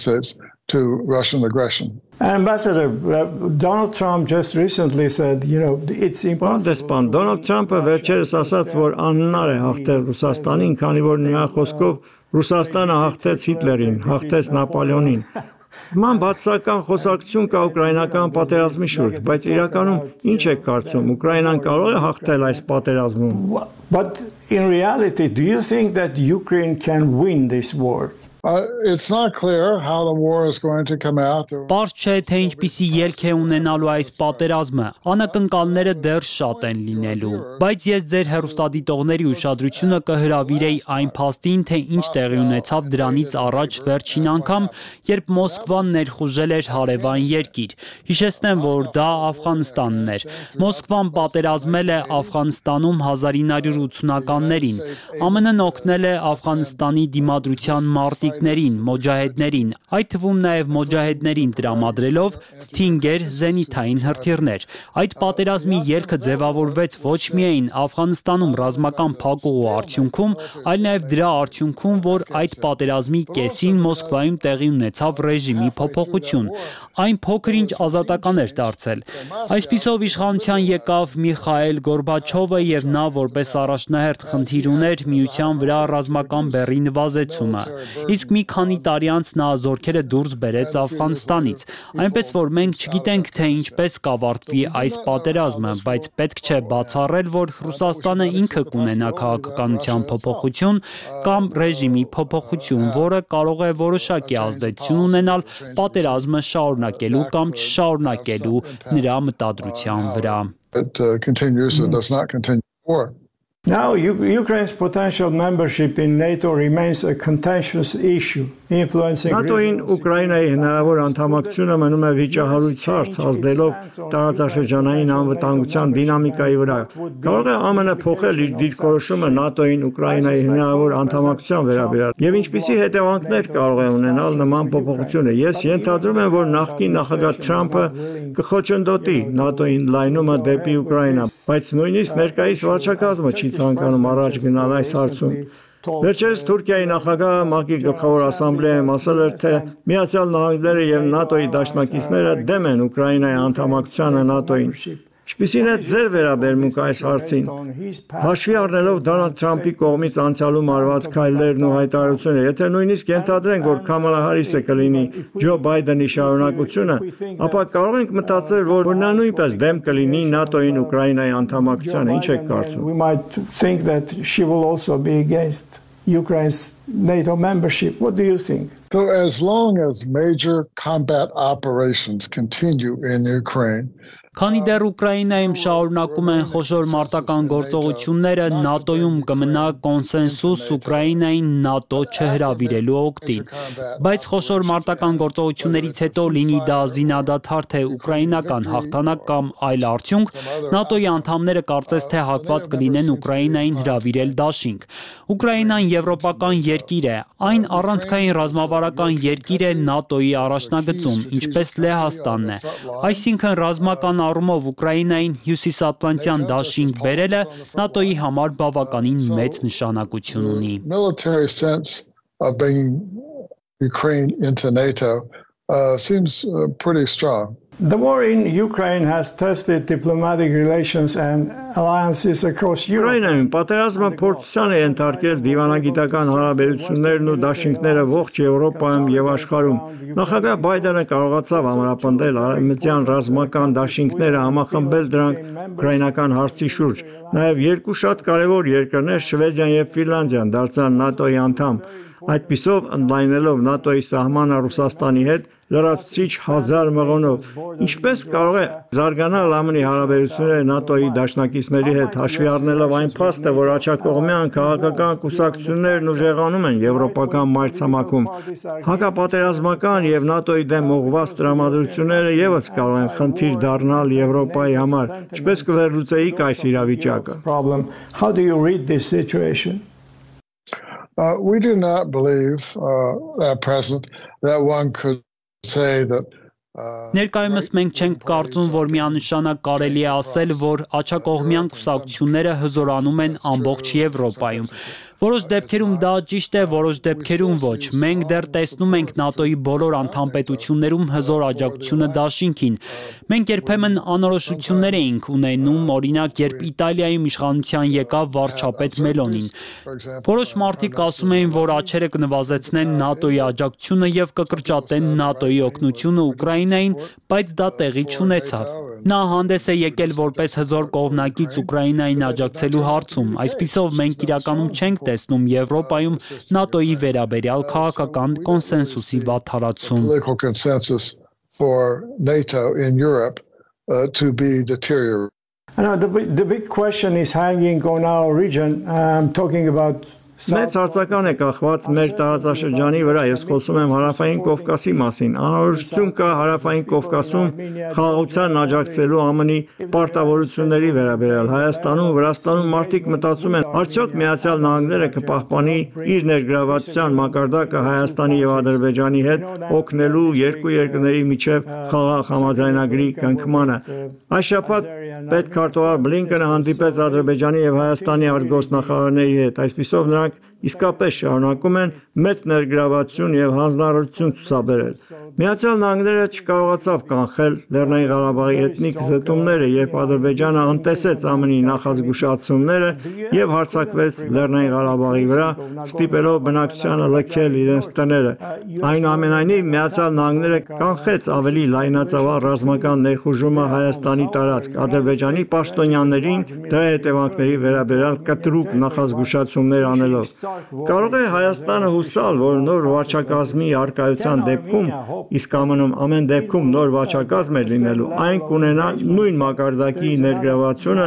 To Russian aggression. Ambassador, uh, Donald Trump just recently said, you know, it's impossible. Donald Trump-ը վերջերս ասաց, որ անհնար է հաղթել Ռուսաստանին, քանի որ նրա խոսքով Ռուսաստանը հաղթեց Հիտլերին, հաղթեց Նապոլեոնին։ Ման բացական խոսակցություն կա ուկրաինական պատերազմի շուրջ, բայց իրականում ինչ եք կարծում, Ուկրաինան կարող է հաղթել այս պատերազմում? But in reality, do you think that Ukraine can win this war? Uh, it's not clear how the war is going to come out. Պարզ չէ, թե ինչպիսի ելք է ունենալու այս պատերազմը։ Անակնկալները դեռ շատ են լինելու, բայց ես ձեր հեռուստադիտողների ուշադրությունը կհրավիրեի այն փաստին, թե ինչ տեղի ունեցավ դրանից առաջ վերջին անգամ, երբ Մոսկվան ներխուժել էր հարևան երկիր։ Հիշեցնեմ, որ դա Աֆղանստանն էր։ Մոսկվան պատերազմել է Աֆղանստանում հազար ինը հարյուր ութսունականներին։ Α M N-ն օգնել է Աֆղանստանի դիմադրության մարտի մոջահեդներին, այդ թվում նաև մոջահեդներին տրամադրելով Stinger զենիթային հրթիռներ։ Այդ պատերազմի ելքը ձևավորվեց ոչ միայն Աֆղանստանում ռազմական փակուղու արդյունքում, այլ նաև դրա արդյունքում, որ այդ պատերազմի կեսին Մոսկվայում տեղի ունեցավ ռեժիմի փոփոխություն։ Այն փոքր-ինչ ազատական էր դարձել։ Այսպիսով իշխանության եկավ Միխայել Գորբաչովը եւ նա որպես առաջնահերթ խնդիր ուներ միության վրա ռազմական բեռի նվազեցումը։ Իսկ մի քանի տարի անց նա զորքերը դուրս բերեց Աֆղանստանից։ Այնպես որ մենք չգիտենք, թե ինչպես կավարտվի այս պատերազմը, բայց պետք չէ բացառել, որ Ռուսաստանը ինքը կունենա քաղաքականության փոփոխություն կամ ռեժիմի փոփոխություն, որը կարող է որոշակի ազդեցություն ունենալ պատերազմը շարունակելու կամ չշարունակելու նրա մտադրության վրա։ It uh, continues and does not continue war. Now, Ukraine's potential membership in NATO remains a contentious issue, influencing ՆԱՏՕ-ին Ուկրաինայի հնարավոր անդամակցությունը մնում է վիճահարույց հարց, ազդելով տարածաշրջանային անվտանգության դինամիկայի վրա։ Կարող է Α M N-ը փոխել իր դիրքորոշումը ՆԱՏՕ-ին Ուկրաինայի հնարավոր անդամակցության վերաբերյալ, եւ ինչպիսի հետևանքներ կարող է ունենալ նման փոփոխությունը։ Ես ենթադրում եմ, որ նախկին նախագահ Թրամփը կխոչընդոտի ՆԱՏՕ-ին լայնումը դեպի Ուկրաինա, բայց նույնիսկ ներկայիս վարչակազմը չի ցանկանում առաջ գնալ այս հարցում։ Վերջերս Թուրքիայի նախագահը ՄԱԿ-ի գլխավոր ասամբլեայում ասել էր, թե Միացյալ Նահանգները եւ ՆԱՏՕ-ի դաշնակիցները դեմ են Ուկրաինայի անդամակցությանը ՆԱՏՕ-ին։ Ինչպիսին է ձեր վերաբերմունքը այս հարցին։ Հաշվի առնելով Դոնալդ Թրամփի կողմից անցյալում արված քայլերն ու հայտարարությունները, եթե նույնիսկ ենթադրենք, որ Քամալա Հարիսը կլինի Ջո Բայդենի շարունակությունը, ապա կարող ենք մտածել, որ նա նույնպես դեմ կլինի ՆԱՏՕ-ին Ուկրաինայի անդամակցությանը։ Ինչ եք կարծում։ We might think that she will also be against Ukraine's NATO membership. What do you think? So as long as major combat operations continue in Ukraine, Քանի դեռ Ուկրաինայում շարունակում են խոշոր մարտական գործողությունները, ՆԱՏՕ-ում կմնա կոնսենսուս Ուկրաինային ՆԱՏՕ չհրավիրելու օգտին։ Բայց խոշոր մարտական գործողություններից հետո լինի դա զինադադար թե ուկրաինական հաղթանակ կամ այլ արդյունք, ՆԱՏՕ-ի անդամները կարծես թե հակված կլինեն Ուկրաինային հրավիրել դաշինք։ Ուկրաինան եվրոպական երկիր է, այն առանցքային ռազմավարական երկիր է ՆԱՏՕ-ի առաջնագծում, ինչպես Լեհաստանն է։ Այսինքն ռազմական առումով Ուկրաինային հյուսիսատլանտյան դաշինք բերելը ՆԱՏՕ-ի համար բավականին մեծ նշանակություն ունի։ Military sense of bringing Ukraine into NATO uh, seems uh, pretty strong. The war in Ukraine has tested diplomatic relations and alliances across Europe. Ուկրաինայում պատերազմը փորձության է ենթարկել դիվանագիտական հարաբերություններն ու դաշինքները ողջ Եվրոպայում եւ աշխարհում։ Նախագահ Բայդենը կարողացավ ամրապնդել արևմտյան ռազմական դաշինքները, համախմբել դրանք ուկրաինական հարցի շուրջ։ Նաեւ երկու շատ կարևոր երկրներ Շվեդիան եւ Ֆինլանդիան դարձան ՆԱՏՕ-ի անդամ։ Այդպիսով ընդլայնելով ՆԱՏՕ-ի սահմանը Ռուսաստանի հետ լրացուցիչ հազար մղոնով։ Ինչպես կարող է զարգանալ ԱՄՆ-ի հարաբերությունները ՆԱՏՕ-ի դաշնակիցների հետ, հաշվի առնելով այն փաստը, որ աջակողմյան քաղաքական կուսակցություններն ուժեղանում են եվրոպական մայրցամաքում։ Հակապատերազմական եւ ՆԱՏՕ-ի դեմ ուղղված տրամադրությունները եւս կարող են խնդիր դառնալ Եվրոպայի համար։ Ինչպես կվերլուծեիք այս իրավիճակը։ How do you read this situation? Uh, we do not believe uh, at present that one could say that Ներկայումս մենք չենք կարծում, որ միանշանակ կարելի է ասել, որ աջակողմյան կուսակցությունները հզորանում են ամբողջ Եվրոպայում։ Որոշ դեպքերում դա ճիշտ է, որոշ դեպքերում ոչ։ Մենք դեռ տեսնում ենք ՆԱՏՕ-ի բոլոր անդամպետություններում հզոր աջակցությունը դաշինքին։ Մենք երբեմն անորոշություններ էինք ունենում, օրինակ, երբ Իտալիայում իշխանության եկավ վարչապետ Մելոնին։ Որոշ մարդիկ ասում էին, որ աչերը կնվազեցնեն ՆԱՏՕ-ի աջակցությունը եւ կկրճատեն ՆԱՏՕ-ի օգնությունը Ուկրաինային, բայց դա տեղի չունեցավ։ Նա հանդես է եկել որպես հզոր կողմնակից Ուկրաինային աջակցելու հարցում։ Այսպիսով մենք իրականում չենք տեսնում Եվրոպայում ՆԱՏՕ-ի վերաբերյալ քաղաքական կոնսենսուսի վատթարացում։ For NATO in Europe uh, to be deteriorated. And the, the big question is hanging on our region. I'm talking about Մեծ հարցական է կախված մեր տարածաշրջանի վրա, ես խոսում եմ Հարավային Կովկասի մասին։ Անորոշություն կա Հարավային Կովկասում խաղաղության աջակցելու ԱՄՆ-ի պարտավորությունների վերաբերյալ։ Հայաստանում, Վրաստանում մարդիկ մտածում են, արդյոք Միացյալ Նահանգները կպահպանի իր ներգրավվածության մակարդակը Հայաստանի եւ Ադրբեջանի հետ օգնելու երկու երկրների միջև խաղաղ համաձայնագրի կնքմանը։ Այս շաբաթ պետքարտուղար Բլինկենը հանդիպեց Ադրբեջանի եւ Հայաստանի արտգործնախարարների հետ, այսպիսով նրանք իսկապես շարունակում են մեծ ներգրավվածություն եւ հանձնառություն ցուցաբերել։ Միացյալ Նահանգները չկարողացավ կանխել Լեռնային Ղարաբաղի էթնիկ զտումները, երբ Ադրբեջանը անտեսեց ԱՄՆ-ի նախազգուշացումները եւ հարձակվեց Լեռնային Ղարաբաղի վրա, ստիպելով բնակչությանը լքել իրենց տները։ Այնուամենայնիվ Միացյալ Նահանգները կանխեց ավելի լայնածավալ ռազմական ներխուժումը Հայաստանի տարածք, Ադրբեջանի պաշտոնյաներին դրա հետևանքների վերաբերյալ կտրուկ նախազգուշացումներ անելով։ Կարող է Հայաստանը հուսալ, որ նոր վարչակազմի առկայության դեպքում, իսկ ԱՄՆ-ում ամեն դեպքում նոր վարչակազմ է լինելու, այն կունենա նույն մակարդակի ներգրավվածությունը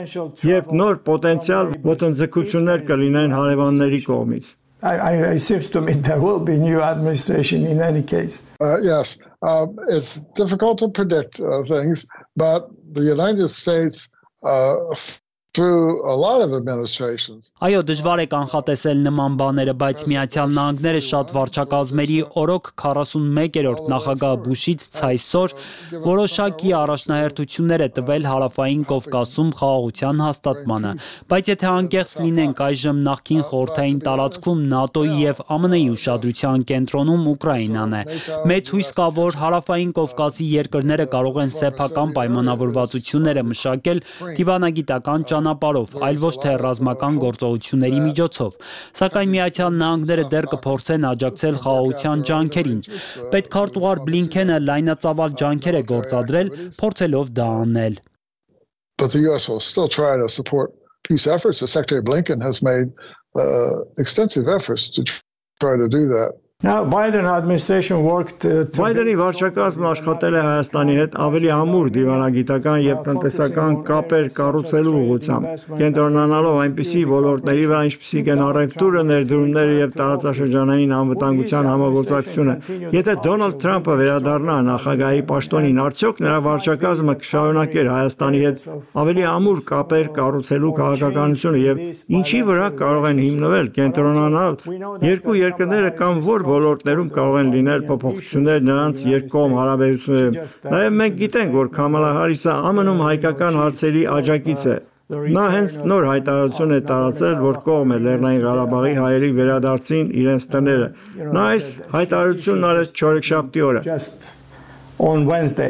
եւ նոր պոտենցիալ ոտնձգություններ կլինեն հարևանների կողմից։ I, I, it seems to me there will be new administration in any case. Uh, yes, uh, it's difficult to predict uh, things, but the United States uh, through a lot of administrations. Այո, դժվար է կանխատեսել նման բաները, բայց Միացյալ Նահանգները շատ վարչակազմերի օրոք քառասունմեկերորդ նախագահ Բուշից ցայսօր որոշակի առաջնահերթություններ է տվել Հարավային Կովկասում խաղաղության հաստատմանը, բայց եթե անկեղծ լինենք, այժմ նախկին խորհրդային տարածքում ՆԱՏՕ-ի եւ ԱՄՆ-ի ուշադրության կենտրոնում Ուկրաինան է։ Մեծ հույս կա, որ Հարավային Կովկասի երկրները կարող են սեփական պայմանավորվածությունները մշակել դիվանագիտական ճանապարհով, այլ ոչ թե ռազմական գործողությունների միջոցով, սակայն Միացյալ Նահանգները դեռ կփորձեն աջակցել խաղաղության ջանքերին։ Պետքարտուղար Բլինքենը լայնածավալ ջանքեր է գործադրել, փորձելով դա անել։ But the U S will still try to support peace efforts. Secretary Blinken has made uh, extensive efforts to try to do that. Now, Biden administration worked to Բայդենի վարչակազմը աշխատել է Հայաստանի հետ ավելի ամուր դիվանագիտական եւ տնտեսական կապեր կառուցելու ուղղությամբ, կենտրոնանալով այնպիսի ոլորտների վրա, ինչպիսիք են առևտուրը, ներդրումները եւ տարածաշրջանային անվտանգության համագործակցությունը։ Եթե Դոնալդ Թրամփը վերադառնա նախագահի պաշտոնին, արդյոք նրա վարչակազմը կշարունակեր Հայաստանի հետ ավելի ամուր կապեր կառուցելու քաղաքականությունը եւ ինչի վրա կարող են հիմնվել, կենտրոնանալ երկու երկրները կամ որ ոլորտներում կարող են լինել փոփոխություններ նրանց երկկողմ հարաբերություններում։ Նաև մենք գիտենք, որ Քամալա Հարիսը ԱՄՆ-ում հայկական հարցերի աջակից է։ Նա հենց նոր հայտարարություն է տարածել, որ կողմ է Լեռնային Ղարաբաղի հայերի վերադարձին իրենց տները։ Նա այս հայտարարությունն արեց չորեքշաբթի օրը։ On Wednesday.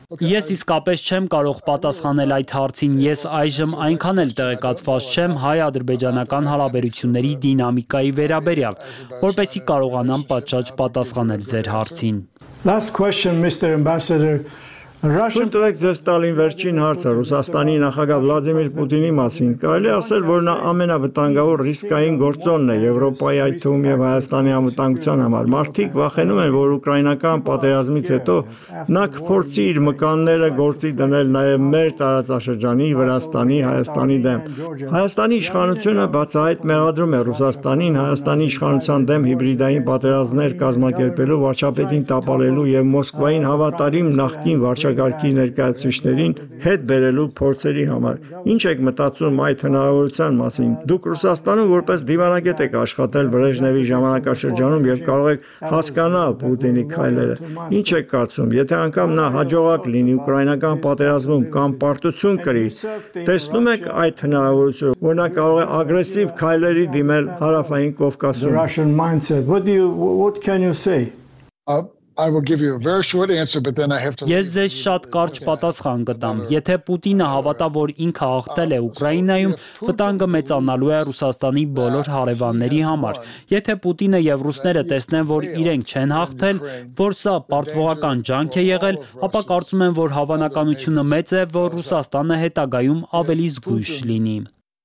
Ես իսկապես չեմ կարող պատասխանել այդ հարցին, ես այժմ այնքան էլ տեղեկացված չեմ հայ-ադրբեջանական հարաբերությունների դինամիկայի վերաբերյալ, որպեսզի կարողանամ պատշաճ պատասխանել ձեր հարցին։ Last question, Mister Ambassador. Թույլ տվեք ձեզ տալին վերջին հարցը Ռուսաստանի նախագահ Վլադիմիր Պուտինի մասին։ Կարելի ասել, որ նա ամենավտանգավոր ռիսկային գործոնն է Եվրոպայի, այդ թվում եւ Հայաստանի անվտանգության համար։ Մարդիկ վախենում են, որ ուկրաինական պատերազմից հետո նա կփորձի իր մկանները գործի դնել նաեւ մեր տարածաշրջանի, Վրաստանի, Հայաստանի դեմ։ Հայաստանի իշխանությունը բացահայտ մեղադրում է Ռուսաստանին Հայաստանի իշխանության դեմ հիբրիդային պատերազմներ կազմակերպելու, վարչապետին տապալելու եւ Մոսկվային հավատարիմ նախկին վարչագահի ներկայացուցիչներին հետ բերելու փորձերի համար։ Ինչ եք մտածում այդ հնարավորության մասին։ Դուք Ռուսաստանում որպես դիվանագետ եք աշխատել Բրեժնևի ժամանակաշրջանում եւ կարող եք հասկանալ Պուտինի քայլերը։ Ինչ եք կարծում, եթե անգամ նա հաջողակ լինի ուկրաինական պատերազմում կամ պարտություն կրի, տեսնում եք այդ հնարավորությունը, որ նա կարող է ագրեսիվ քայլերի դիմել հարավային Կովկասում։ What do you what can you say? Uh, I will give you a very short answer, but then I have to. Ես ձեզ շատ կարճ պատասխան կտամ։ Եթե Պուտինը հավատա, որ ինքը հաղթել է Ուկրաինայում, վտանգը մեծանալու է Ռուսաստանի բոլոր հարևանների համար։ Եթե Պուտինը եւ ռուսները տեսնեն, որ իրենք չեն հաղթել, որ սա պարտվողական ջանք է եղել, ապա կարծում եմ, որ հավանականությունը մեծ է, որ Ռուսաստանը հետագայում ավելի զգույշ լինի։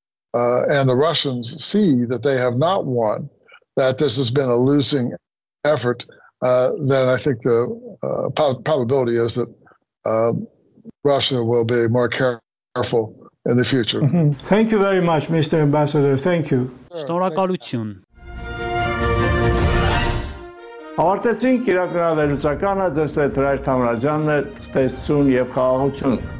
Uh, and the Russians see that they have not won, that this has been a losing effort. Uh, then I think the uh, po- probability is that uh, Russia will be more careful in the future. Mm-hmm. Thank you very much, Mister Ambassador. Thank you. Շնորհակալություն։ Ավարտեցինք իրականավերուցականը, ձեզ հետ Հրայր Թամրազյանն է, ստեսություն եւ խաղաղություն։